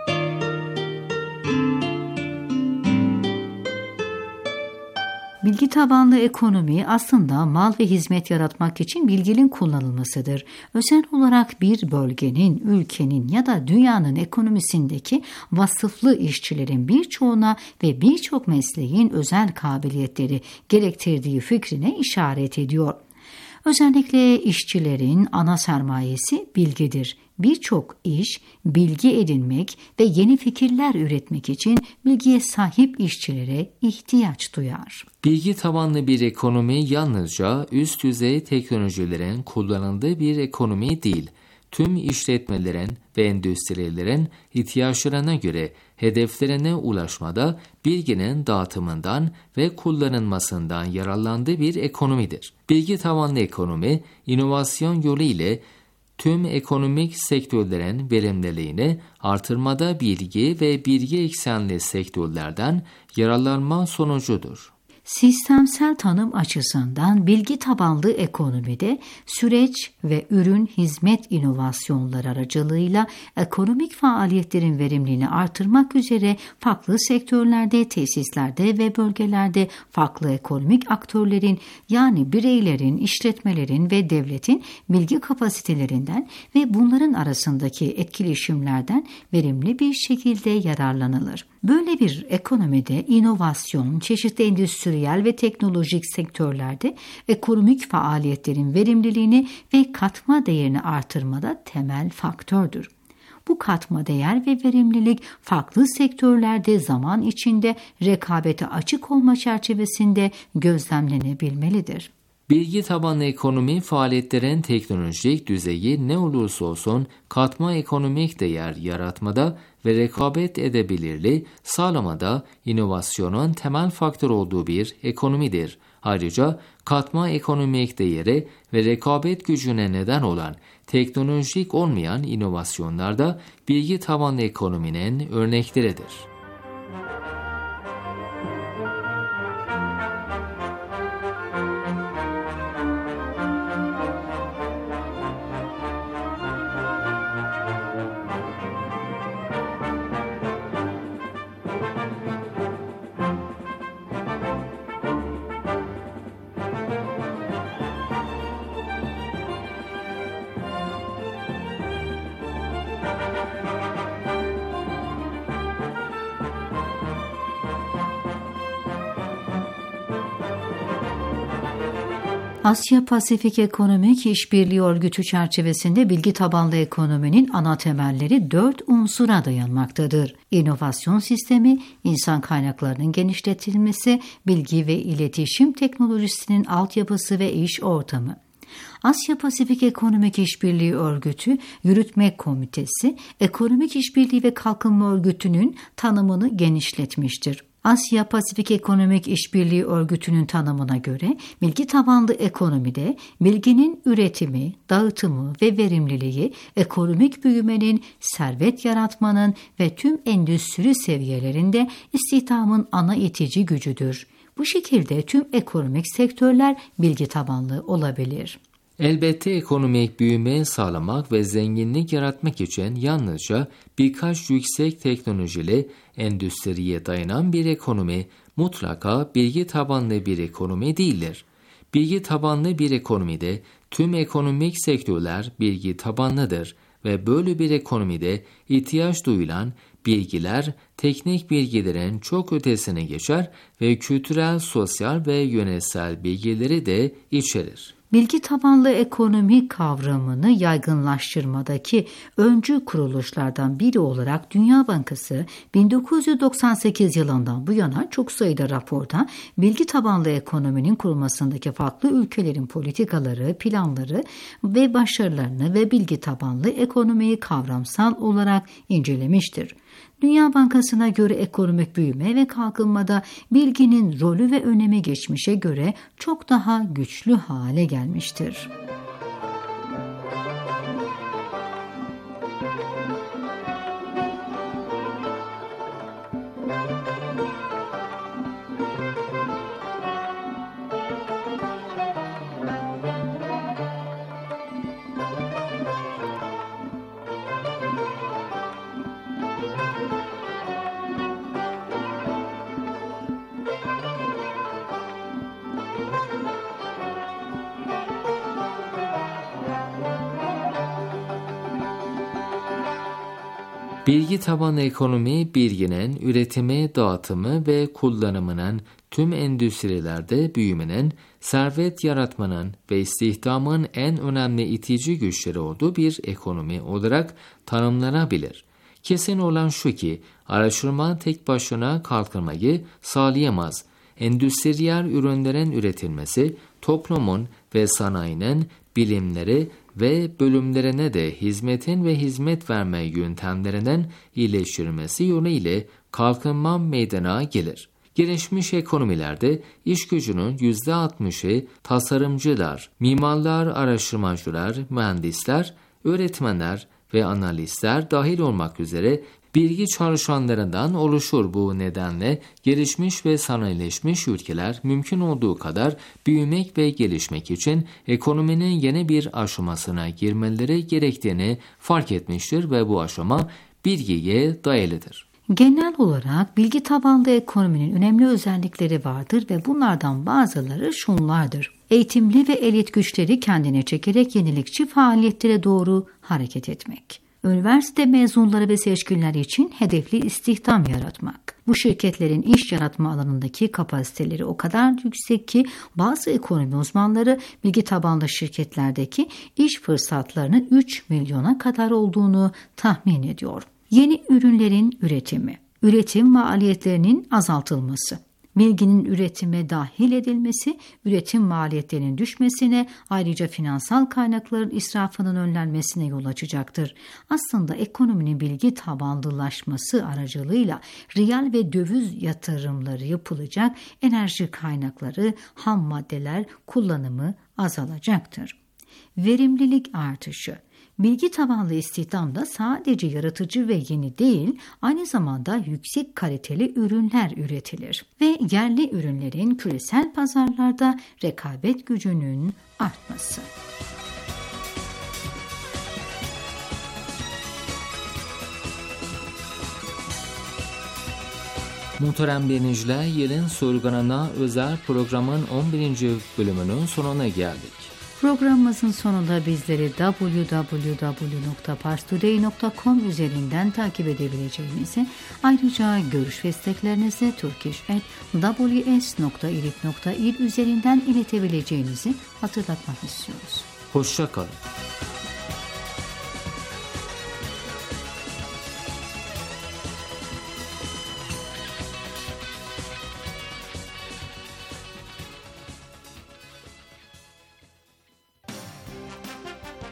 Bilgi tabanlı ekonomi aslında mal ve hizmet yaratmak için bilginin kullanılmasıdır. Özel olarak bir bölgenin, ülkenin ya da dünyanın ekonomisindeki vasıflı işçilerin birçoğuna ve birçok mesleğin özel kabiliyetleri gerektirdiği fikrine işaret ediyor. Özellikle işçilerin ana sermayesi bilgidir. Birçok iş, bilgi edinmek ve yeni fikirler üretmek için bilgiye sahip işçilere ihtiyaç duyar. Bilgi tabanlı bir ekonomi yalnızca üst düzey teknolojilerin kullanıldığı bir ekonomi değil, tüm işletmelerin ve endüstrilerin ihtiyaçlarına göre hedeflerine ulaşmada bilginin dağıtımından ve kullanılmasından yararlandığı bir ekonomidir. Bilgi tabanlı ekonomi, inovasyon yolu ile tüm ekonomik sektörlerin verimliliğini artırmada bilgi ve bilgi eksenli sektörlerden yararlanma sonucudur. Sistemsel tanım açısından bilgi tabanlı ekonomide süreç ve ürün hizmet inovasyonları aracılığıyla ekonomik faaliyetlerin verimliliğini artırmak üzere farklı sektörlerde, tesislerde ve bölgelerde farklı ekonomik aktörlerin yani bireylerin, işletmelerin ve devletin bilgi kapasitelerinden ve bunların arasındaki etkileşimlerden verimli bir şekilde yararlanılır. Böyle bir ekonomide inovasyon, çeşitli endüstriyel ve teknolojik sektörlerde ekonomik faaliyetlerin verimliliğini ve katma değerini artırmada temel faktördür. Bu katma değer ve verimlilik farklı sektörlerde zaman içinde rekabete açık olma çerçevesinde gözlemlenebilmelidir. Bilgi tabanlı ekonomi faaliyetlerin teknolojik düzeyi ne olursa olsun katma ekonomik değer yaratmada ve rekabet edebilirliği sağlamada inovasyonun temel faktör olduğu bir ekonomidir. Ayrıca katma ekonomik değeri ve rekabet gücüne neden olan teknolojik olmayan inovasyonlar da bilgi tabanlı ekonominin örnekleridir. Asya-Pasifik Ekonomik İşbirliği Örgütü çerçevesinde bilgi tabanlı ekonominin ana temelleri 4 unsura dayanmaktadır. İnovasyon sistemi, insan kaynaklarının genişletilmesi, bilgi ve iletişim teknolojisinin altyapısı ve iş ortamı. Asya Pasifik Ekonomik İşbirliği Örgütü Yürütme Komitesi, Ekonomik İşbirliği ve Kalkınma Örgütü'nün tanımını genişletmiştir. Asya Pasifik Ekonomik İşbirliği Örgütü'nün tanımına göre bilgi tabanlı ekonomide bilginin üretimi, dağıtımı ve verimliliği ekonomik büyümenin, servet yaratmanın ve tüm endüstri seviyelerinde istihdamın ana itici gücüdür. Bu şekilde tüm ekonomik sektörler bilgi tabanlı olabilir. Elbette ekonomik büyüme sağlamak ve zenginlik yaratmak için yalnızca birkaç yüksek teknolojili endüstriye dayanan bir ekonomi mutlaka bilgi tabanlı bir ekonomi değildir. Bilgi tabanlı bir ekonomide tüm ekonomik sektörler bilgi tabanlıdır ve böyle bir ekonomide ihtiyaç duyulan bilgiler teknik bilgilerin çok ötesine geçer ve kültürel, sosyal ve yönetsel bilgileri de içerir. Bilgi tabanlı ekonomi kavramını yaygınlaştırmadaki öncü kuruluşlardan biri olarak Dünya Bankası 1998 yılından bu yana çok sayıda raporda bilgi tabanlı ekonominin kurulmasındaki farklı ülkelerin politikaları, planları ve başarılarını ve bilgi tabanlı ekonomiyi kavramsal olarak incelemiştir. Dünya Bankası'na göre ekonomik büyüme ve kalkınmada bilginin rolü ve önemi geçmişe göre çok daha güçlü hale gelmiştir. Bilgi tabanlı ekonomi, bilginin üretimi, dağıtımı ve kullanımının tüm endüstrilerde büyümenin, servet yaratmanın ve istihdamın en önemli itici güçleri olduğu bir ekonomi olarak tanımlanabilir. Kesin olan şu ki, araştırma tek başına kalkınmayı sağlayamaz. Endüstriyel ürünlerin üretilmesi, toplumun ve sanayinin bilimleri ve bölümlerine de hizmetin ve hizmet verme yöntemlerinin iyileştirilmesi yönüyle kalkınma meydana gelir. Gelişmiş ekonomilerde iş gücünün %60'ı tasarımcılar, mimarlar, araştırmacılar, mühendisler, öğretmenler ve analistler dahil olmak üzere bilgi çalışanlarından oluşur. Bu nedenle gelişmiş ve sanayileşmiş ülkeler mümkün olduğu kadar büyümek ve gelişmek için ekonominin yeni bir aşamasına girmeleri gerektiğini fark etmiştir ve bu aşama bilgiye dayalıdır. Genel olarak bilgi tabanlı ekonominin önemli özellikleri vardır ve bunlardan bazıları şunlardır. Eğitimli ve elit güçleri kendine çekerek yenilikçi faaliyetlere doğru hareket etmek. Üniversite mezunları ve seçkinler için hedefli istihdam yaratmak. Bu şirketlerin iş yaratma alanındaki kapasiteleri o kadar yüksek ki bazı ekonomi uzmanları bilgi tabanlı şirketlerdeki iş fırsatlarının 3 milyona kadar olduğunu tahmin ediyor. Yeni ürünlerin üretimi, üretim maliyetlerinin azaltılması, bilginin üretime dahil edilmesi, üretim maliyetlerinin düşmesine, ayrıca finansal kaynakların israfının önlenmesine yol açacaktır. Aslında ekonominin bilgi tabanlılaşması aracılığıyla riyal ve döviz yatırımları yapılacak, enerji kaynakları, ham maddeler kullanımı azalacaktır. Verimlilik artışı. Bilgi tabanlı istihdamda sadece yaratıcı ve yeni değil, aynı zamanda yüksek kaliteli ürünler üretilir ve yerli ürünlerin küresel pazarlarda rekabet gücünün artması. Muhterem dinleyiciler, yılın sorgulanana özel programın 11. bölümünün sonuna geldik. Programımızın sonunda bizleri www.parstoday.com üzerinden takip edebileceğinizi, ayrıca görüş ve isteklerinizi turkish@ws.ilip.il üzerinden iletebileceğinizi hatırlatmak istiyoruz. Hoşça kalın.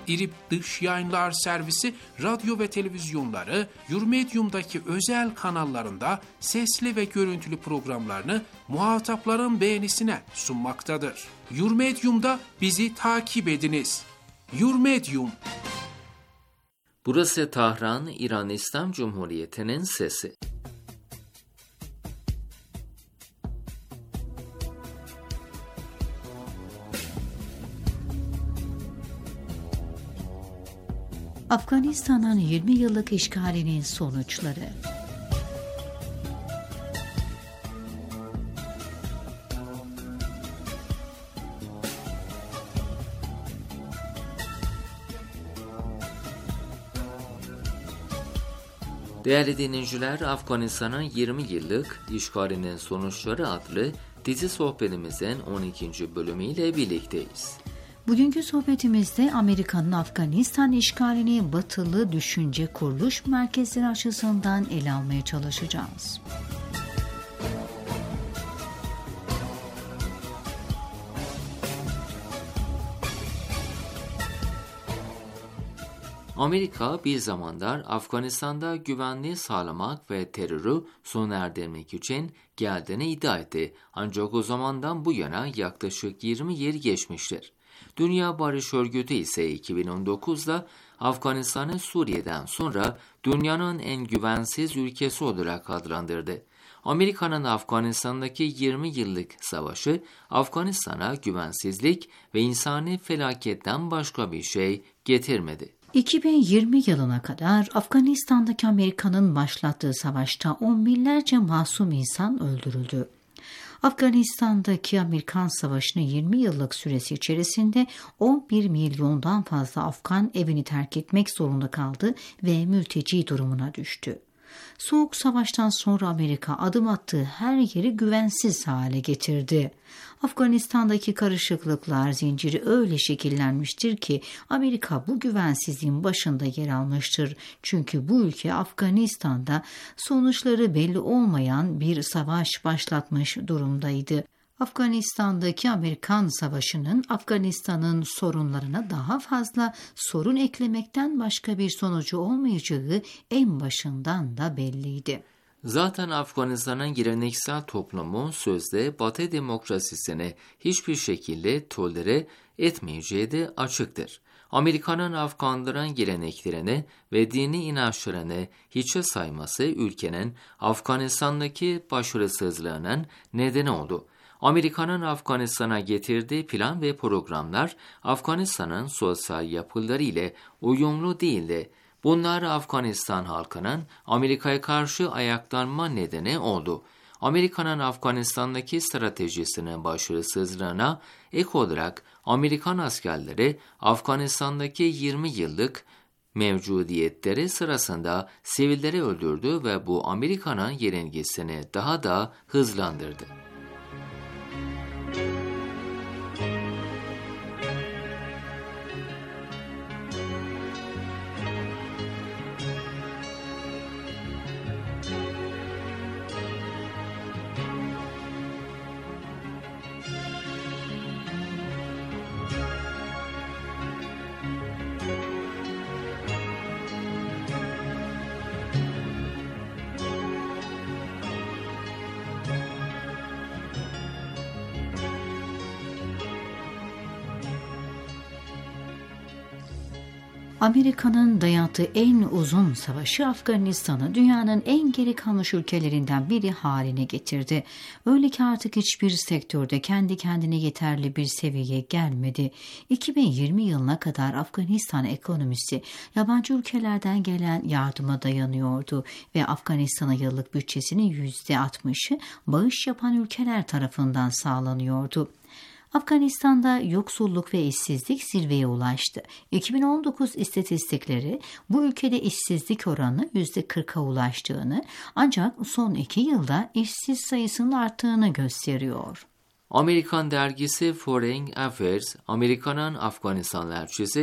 İRİB Dış Yayınlar Servisi radyo ve televizyonları Yurmedium'daki özel kanallarında sesli ve görüntülü programlarını muhatapların beğenisine sunmaktadır. Yurmedium'da bizi takip ediniz. Yurmedium. Burası Tahran, İran İslam Cumhuriyeti'nin sesi. Afganistan'ın 20 yıllık işgalinin sonuçları. Değerli dinleyiciler, Afganistan'ın 20 yıllık işgalinin sonuçları adlı dizi sohbetimizin 12. bölümüyle birlikteyiz. Bugünkü sohbetimizde Amerika'nın Afganistan işgalini batılı düşünce kuruluş merkezleri açısından ele almaya çalışacağız. Amerika bir zamanlar Afganistan'da güvenliği sağlamak ve terörü sona erdirmek için geldiğini iddia etti. Ancak o zamandan bu yana yaklaşık 20 yıl geçmiştir. Dünya Barış Örgütü ise 2019'da Afganistan'ı Suriye'den sonra dünyanın en güvensiz ülkesi olarak adlandırdı. Amerika'nın Afganistan'daki 20 yıllık savaşı Afganistan'a güvensizlik ve insani felaketten başka bir şey getirmedi. 2020 yılına kadar Afganistan'daki Amerika'nın başlattığı savaşta on binlerce masum insan öldürüldü. Afganistan'daki Amerikan Savaşı'nın 20 yıllık süresi içerisinde 11 milyondan fazla Afgan evini terk etmek zorunda kaldı ve mülteci durumuna düştü. Soğuk Savaş'tan sonra Amerika adım attığı her yeri güvensiz hale getirdi. Afganistan'daki karışıklıklar zinciri öyle şekillenmiştir ki Amerika bu güvensizliğin başında yer almıştır. Çünkü bu ülke Afganistan'da sonuçları belli olmayan bir savaş başlatmış durumdaydı. Afganistan'daki Amerikan Savaşı'nın Afganistan'ın sorunlarına daha fazla sorun eklemekten başka bir sonucu olmayacağı en başından da belliydi. Zaten Afganistan'ın geleneksel toplumu sözde Batı demokrasisini hiçbir şekilde tolere etmeyeceği de açıktır. Amerika'nın Afganların geleneklerini ve dini inançlarını hiçe sayması ülkenin Afganistan'daki başarısızlığının nedeni oldu. Amerika'nın Afganistan'a getirdiği plan ve programlar Afganistan'ın sosyal yapıları ile uyumlu değildi. Bunlar Afganistan halkının Amerika'ya karşı ayaklanma nedeni oldu. Amerika'nın Afganistan'daki stratejisinin başarısızlığına ek olarak Amerikan askerleri Afganistan'daki 20 yıllık mevcudiyetleri sırasında sivilleri öldürdü ve bu Amerika'nın yenilgisini daha da hızlandırdı. Amerika'nın dayattığı en uzun savaşı Afganistan'ı dünyanın en geri kalmış ülkelerinden biri haline getirdi. Öyle ki artık hiçbir sektörde kendi kendine yeterli bir seviyeye gelmedi. 2020 yılına kadar Afganistan ekonomisi yabancı ülkelerden gelen yardıma dayanıyordu ve Afganistan'a yıllık bütçesinin %60'ı bağış yapan ülkeler tarafından sağlanıyordu. Afganistan'da yoksulluk ve işsizlik zirveye ulaştı. 2019 istatistikleri bu ülkede işsizlik oranı %40'a ulaştığını ancak son 2 yılda işsiz sayısının arttığını gösteriyor. Amerikan dergisi Foreign Affairs, Amerika'nın Afganistan elçisi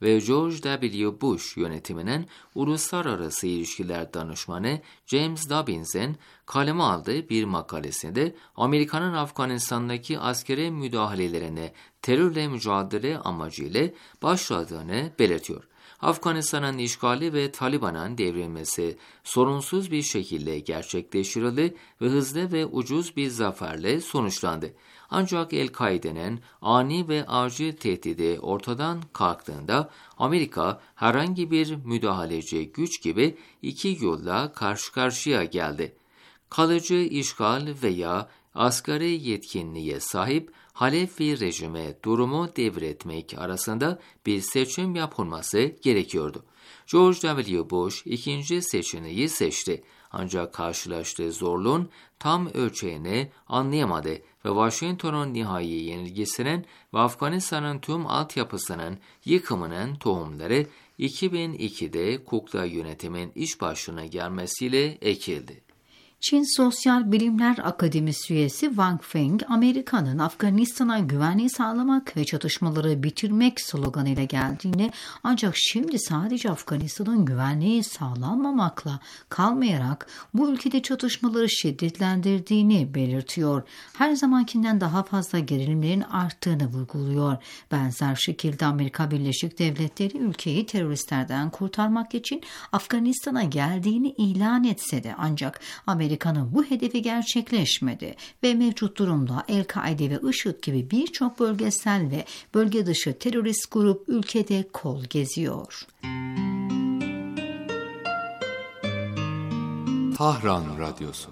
ve George W. Bush yönetiminin uluslararası ilişkiler danışmanı James Dobbins'in kaleme aldığı bir makalesinde Amerika'nın Afganistan'daki askeri müdahalelerine terörle mücadele amacıyla başladığını belirtiyor. Afganistan'ın işgali ve Taliban'ın devrilmesi sorunsuz bir şekilde gerçekleştirildi ve hızlı ve ucuz bir zaferle sonuçlandı. Ancak El-Kaide'nin ani ve acil tehdidi ortadan kalktığında Amerika herhangi bir müdahaleci güç gibi iki yolla karşı karşıya geldi. Kalıcı işgal veya asgari yetkinliğe sahip Halefi rejime durumu devretmek arasında bir seçim yapılması gerekiyordu. George W. Bush ikinci seçeneği seçti. Ancak karşılaştığı zorluğun tam ölçeğini anlayamadı ve Washington'un nihai yenilgisinin ve Afganistan'ın tüm altyapısının yıkımının tohumları 2002'de kukla yönetimin iş başına gelmesiyle ekildi. Çin Sosyal Bilimler Akademisi üyesi Wang Feng, Amerika'nın Afganistan'a güvenliği sağlamak ve çatışmaları bitirmek sloganıyla geldiğini, ancak şimdi sadece Afganistan'ın güvenliği sağlanmamakla kalmayarak bu ülkede çatışmaları şiddetlendirdiğini belirtiyor. Her zamankinden daha fazla gerilimlerin arttığını vurguluyor. Benzer şekilde Amerika Birleşik Devletleri ülkeyi teröristlerden kurtarmak için Afganistan'a geldiğini ilan etse de ancak Amerika'nın bu hedefi gerçekleşmedi ve mevcut durumda El-Kaide ve IŞİD gibi birçok bölgesel ve bölge dışı terörist grup ülkede kol geziyor. Tahran Radyosu.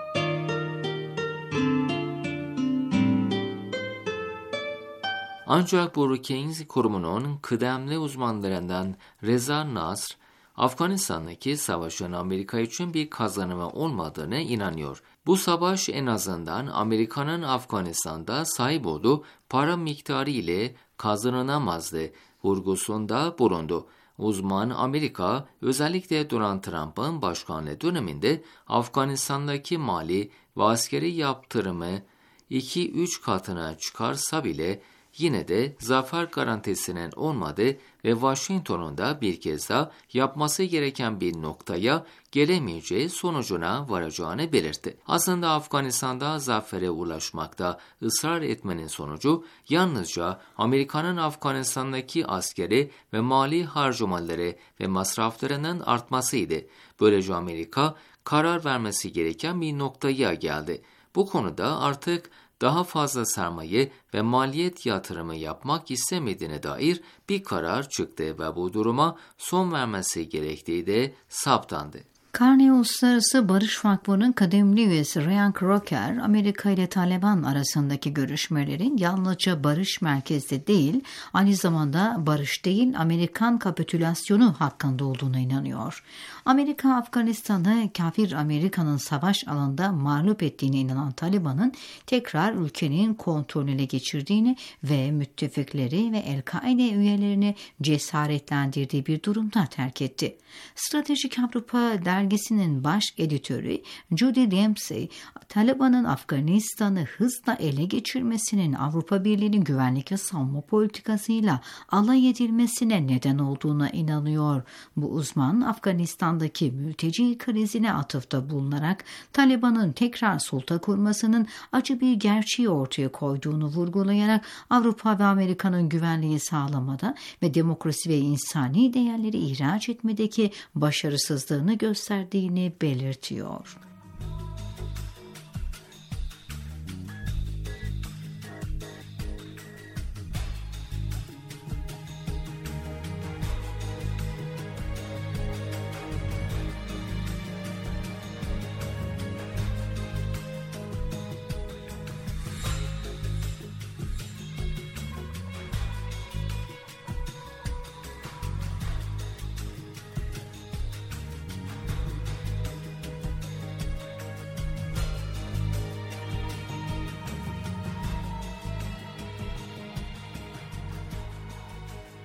Ancak Brookings Kurumu'nun kıdemli uzmanlarından Reza Nasr, Afganistan'daki savaşın Amerika için bir kazanımı olmadığına inanıyor. Bu savaş en azından Amerika'nın Afganistan'da sahip olduğu para miktarı ile kazanılamazdı vurgusunda bulundu. Uzman Amerika özellikle Donald Trump'ın başkanlığı döneminde Afganistan'daki mali ve askeri yaptırımı 2-3 katına çıkarsa bile yine de zafer garantisinin olmadığı ve Washington'un da bir kez daha yapması gereken bir noktaya gelemeyeceği sonucuna varacağını belirtti. Aslında Afganistan'da zafere ulaşmakta ısrar etmenin sonucu yalnızca Amerika'nın Afganistan'daki askeri ve mali harcamaları ve masraflarının artmasıydı. Böylece Amerika karar vermesi gereken bir noktaya geldi. Bu konuda artık daha fazla sermaye ve maliyet yatırımı yapmak istemediğine dair bir karar çıktı ve bu duruma son vermesi gerektiği de saptandı. Carnegie Uluslararası Barış Vakfı'nın kıdemli üyesi Ryan Crocker, Amerika ile Taliban arasındaki görüşmelerin yalnızca barış merkezli değil, aynı zamanda barış değil Amerikan kapitülasyonu hakkında olduğuna inanıyor. Amerika, Afganistan'ı kafir Amerika'nın savaş alanında mağlup ettiğine inanan Taliban'ın tekrar ülkenin kontrolüne geçirdiğini ve müttefikleri ve El-Kaide üyelerini cesaretlendirdiği bir durumda terk etti. Stratejik Avrupa dergisinin baş editörü Judy Dempsey, Taliban'ın Afganistan'ı hızla ele geçirmesinin Avrupa Birliği'nin güvenlik ve savunma politikasıyla alay edilmesine neden olduğuna inanıyor. Bu uzman, Afganistan'daki mülteci krizine atıfta bulunarak Taliban'ın tekrar sulta kurmasının acı bir gerçeği ortaya koyduğunu vurgulayarak Avrupa ve Amerika'nın güvenliği sağlamada ve demokrasi ve insani değerleri ihraç etmedeki başarısızlığını gösterdiğini belirtiyor.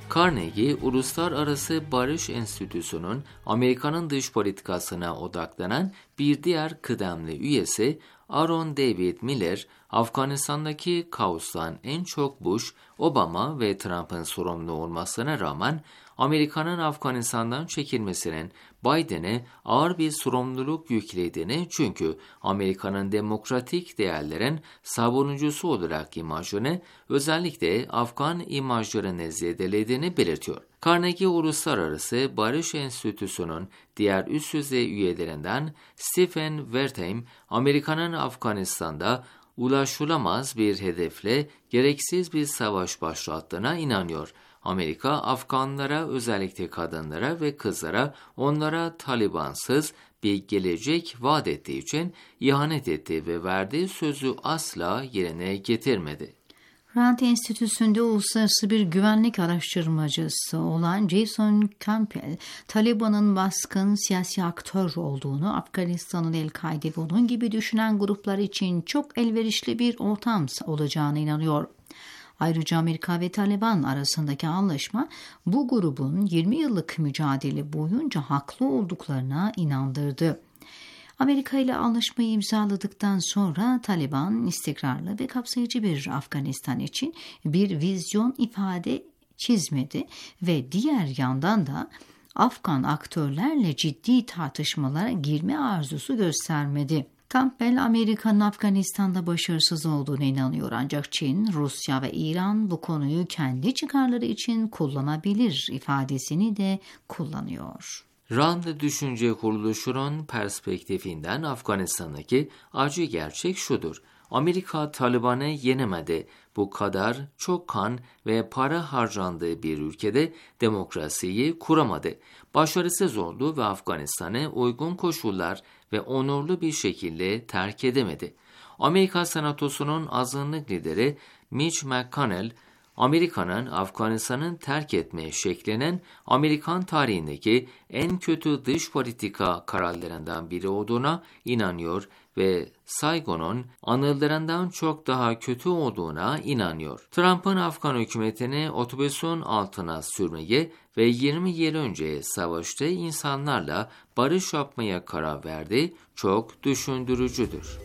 Carnegie, Uluslararası Barış Enstitüsü'nün Amerika'nın dış politikasına odaklanan bir diğer kıdemli üyesi Aaron David Miller, Afganistan'daki kaostan en çok Bush, Obama ve Trump'ın sorumlu olmasına rağmen Amerika'nın Afganistan'dan çekilmesinin Biden'e ağır bir sorumluluk yüklediğini, çünkü Amerika'nın demokratik değerlerin savunucusu olarak imajını, özellikle Afgan imajlarını zedelediğini belirtiyor. Carnegie Uluslararası Barış Enstitüsü'nün diğer üst düzey üyelerinden Stephen Wertheim, Amerika'nın Afganistan'da ulaşılamaz bir hedefle gereksiz bir savaş başlattığına inanıyor. Amerika, Afganlara, özellikle kadınlara ve kızlara, onlara Talibansız bir gelecek vaat ettiği için ihanet etti ve verdiği sözü asla yerine getirmedi. Rand Enstitüsü'nde uluslararası bir güvenlik araştırmacısı olan Jason Campbell, Taliban'ın baskın siyasi aktör olduğunu, Afganistan'ın El-Kaide ve onun gibi düşünen gruplar için çok elverişli bir ortam olacağına inanıyor. Ayrıca Amerika ve Taliban arasındaki anlaşma bu grubun 20 yıllık mücadele boyunca haklı olduklarına inandırdı. Amerika ile anlaşmayı imzaladıktan sonra Taliban istikrarlı ve kapsayıcı bir Afganistan için bir vizyon ifade çizmedi ve diğer yandan da Afgan aktörlerle ciddi tartışmalara girme arzusu göstermedi. Campbell, Amerika'nın Afganistan'da başarısız olduğuna inanıyor, ancak Çin, Rusya ve İran bu konuyu kendi çıkarları için kullanabilir ifadesini de kullanıyor. Rand Düşünce Kuruluşu'nun perspektifinden Afganistan'daki acı gerçek şudur: Amerika Taliban'ı yenemedi. Bu kadar çok kan ve para harcandığı bir ülkede demokrasiyi kuramadı. Başarısız oldu ve Afganistan'ı uygun koşullar ve onurlu bir şekilde terk edemedi. Amerika Senatosu'nun azınlık lideri Mitch McConnell, Amerika'nın Afganistan'ın terk etme şeklinin Amerikan tarihindeki en kötü dış politika kararlarından biri olduğuna inanıyor ve Saigon'un anılarından çok daha kötü olduğuna inanıyor. Trump'ın Afgan hükümetini otobüsün altına sürmeye ve 20 yıl önce savaştığı insanlarla barış yapmaya karar verdi çok düşündürücüdür.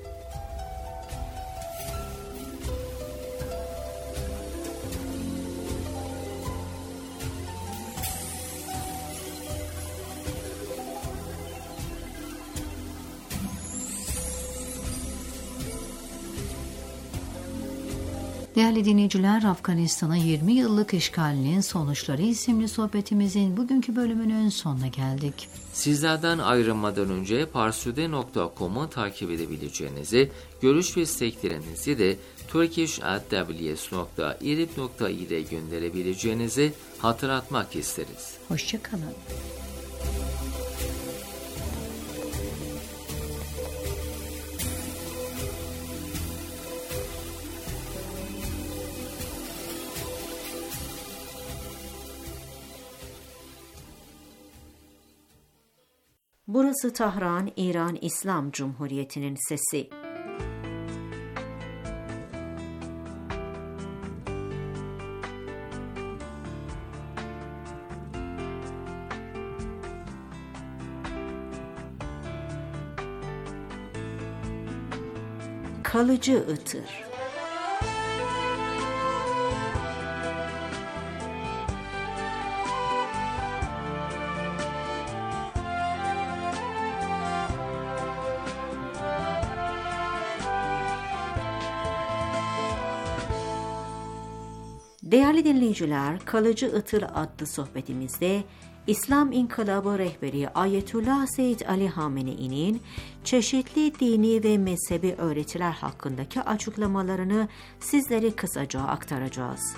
Değerli dinleyiciler, Afganistan'a 20 yıllık işgalinin sonuçları isimli sohbetimizin bugünkü bölümünün sonuna geldik. Sizlerden ayrılmadan önce parsude.com'u takip edebileceğinizi, görüş ve isteklerinizi de turkish@ws.irib.ir'e gönderebileceğinizi hatırlatmak isteriz. Hoşça kalın. Burası Tahran, İran İslam Cumhuriyeti'nin sesi. Kalıcı ıtır. Değerli dinleyiciler, Kalıcı Itır adlı sohbetimizde İslam İnkılabı rehberi Ayetullah Seyyid Ali Hamenei'nin çeşitli dini ve mezhebi öğretiler hakkındaki açıklamalarını sizlere kısaca aktaracağız.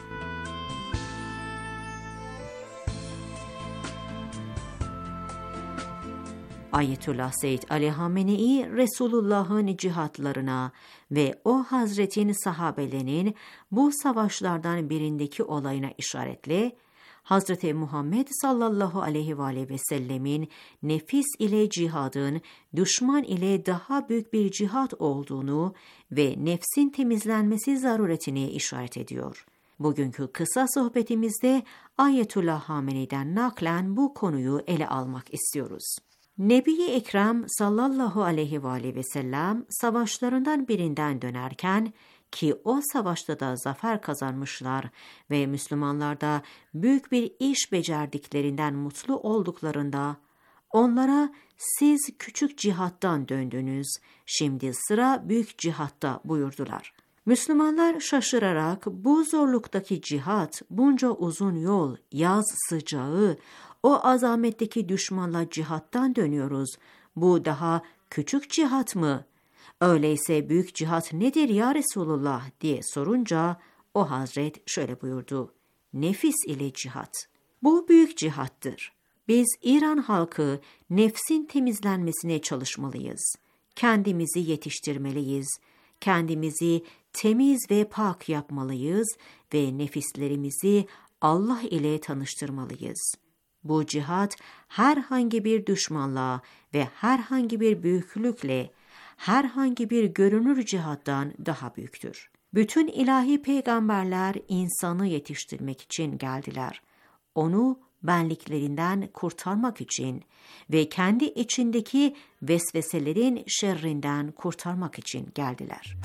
Ayetullah Seyyid Ali Hamenei, Resulullah'ın cihatlarına ve o Hazretin sahabelerinin bu savaşlardan birindeki olayına işaretle, Hazreti Muhammed sallallahu aleyhi ve sellemin nefis ile cihadın düşman ile daha büyük bir cihat olduğunu ve nefsin temizlenmesi zaruretini işaret ediyor. Bugünkü kısa sohbetimizde Ayetullah Hamene'den naklen bu konuyu ele almak istiyoruz. Nebi-i Ekrem sallallahu aleyhi ve aleyhi ve sellem savaşlarından birinden dönerken ki o savaşta da zafer kazanmışlar ve Müslümanlar da büyük bir iş becerdiklerinden mutlu olduklarında onlara siz küçük cihattan döndünüz, şimdi sıra büyük cihatta buyurdular. Müslümanlar şaşırarak bu zorluktaki cihat, bunca uzun yol, yaz sıcağı, o azametteki düşmanla cihattan dönüyoruz. Bu daha küçük cihat mı? Öyleyse büyük cihat nedir ya Resulullah diye sorunca o Hazret şöyle buyurdu. Nefis ile cihat. Bu büyük cihattır. Biz İran halkı nefsin temizlenmesine çalışmalıyız. Kendimizi yetiştirmeliyiz. Kendimizi temiz ve pak yapmalıyız ve nefislerimizi Allah ile tanıştırmalıyız. Bu cihat herhangi bir düşmanla ve herhangi bir büyüklükle, herhangi bir görünür cihattan daha büyüktür. Bütün ilahi peygamberler insanı yetiştirmek için geldiler. Onu benliklerinden kurtarmak için ve kendi içindeki vesveselerin şerrinden kurtarmak için geldiler.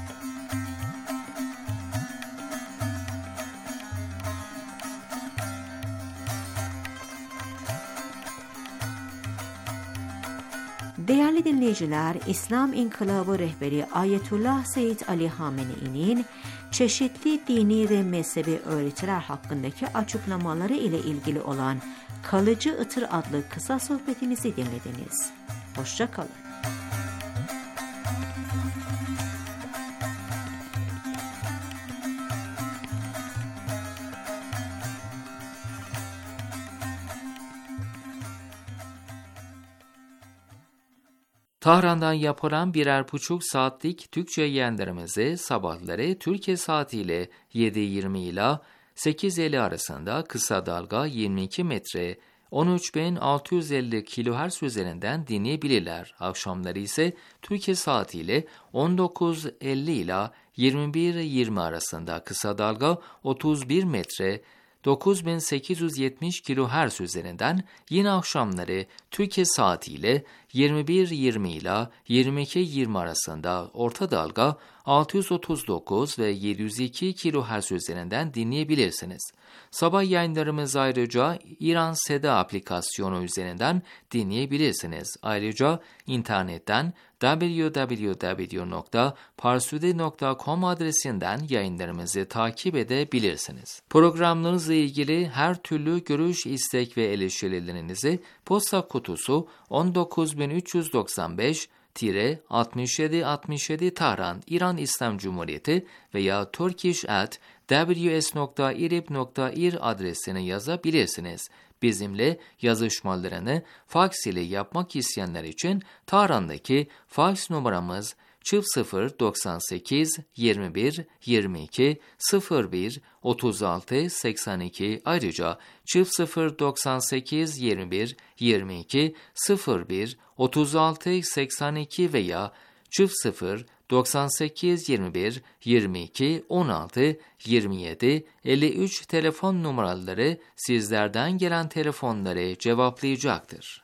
Değerli dinleyiciler, İslam İnkılabı rehberi Ayetullah Seyyid Ali Hamene'nin çeşitli dini ve mezhebi öğretiler hakkındaki açıklamaları ile ilgili olan Kalıcı Itır adlı kısa sohbetimizi dinlediniz. Hoşça kalın. Tahran'dan yapılan 1,5 saatlik Türkçe yayınlarımızı sabahları Türkiye saatiyle 7:20 ila 8:50 arasında kısa dalga 22 metre 13.650 kHz üzerinden dinleyebilirler. Akşamları ise Türkiye saatiyle 19:50 ila 21:20 arasında kısa dalga 31 metre 9870 kHz üzerinden yine akşamları Türkiye saatiyle 21:20 ila 22:20 arasında orta dalga 639 ve 702 kHz üzerinden dinleyebilirsiniz. Sabah yayınlarımızı ayrıca İran Seda aplikasyonu üzerinden dinleyebilirsiniz. Ayrıca internetten www.parsude.com adresinden yayınlarımızı takip edebilirsiniz. Programlarınızla ilgili her türlü görüş, istek ve eleştirilerinizi posta kutusu 19395-6767 Tahran, İran İslam Cumhuriyeti veya turkish@ws.irib.ir adresine yazabilirsiniz. Bizimle yazışmalarını faks ile yapmak isteyenler için Tahran'daki faks numaramız 0098 21 22 01 36 82 ayrıca 0098 21 22 01 36 82 veya 0098 21 22 16 27 53 telefon numaraları sizlerden gelen telefonları cevaplayacaktır.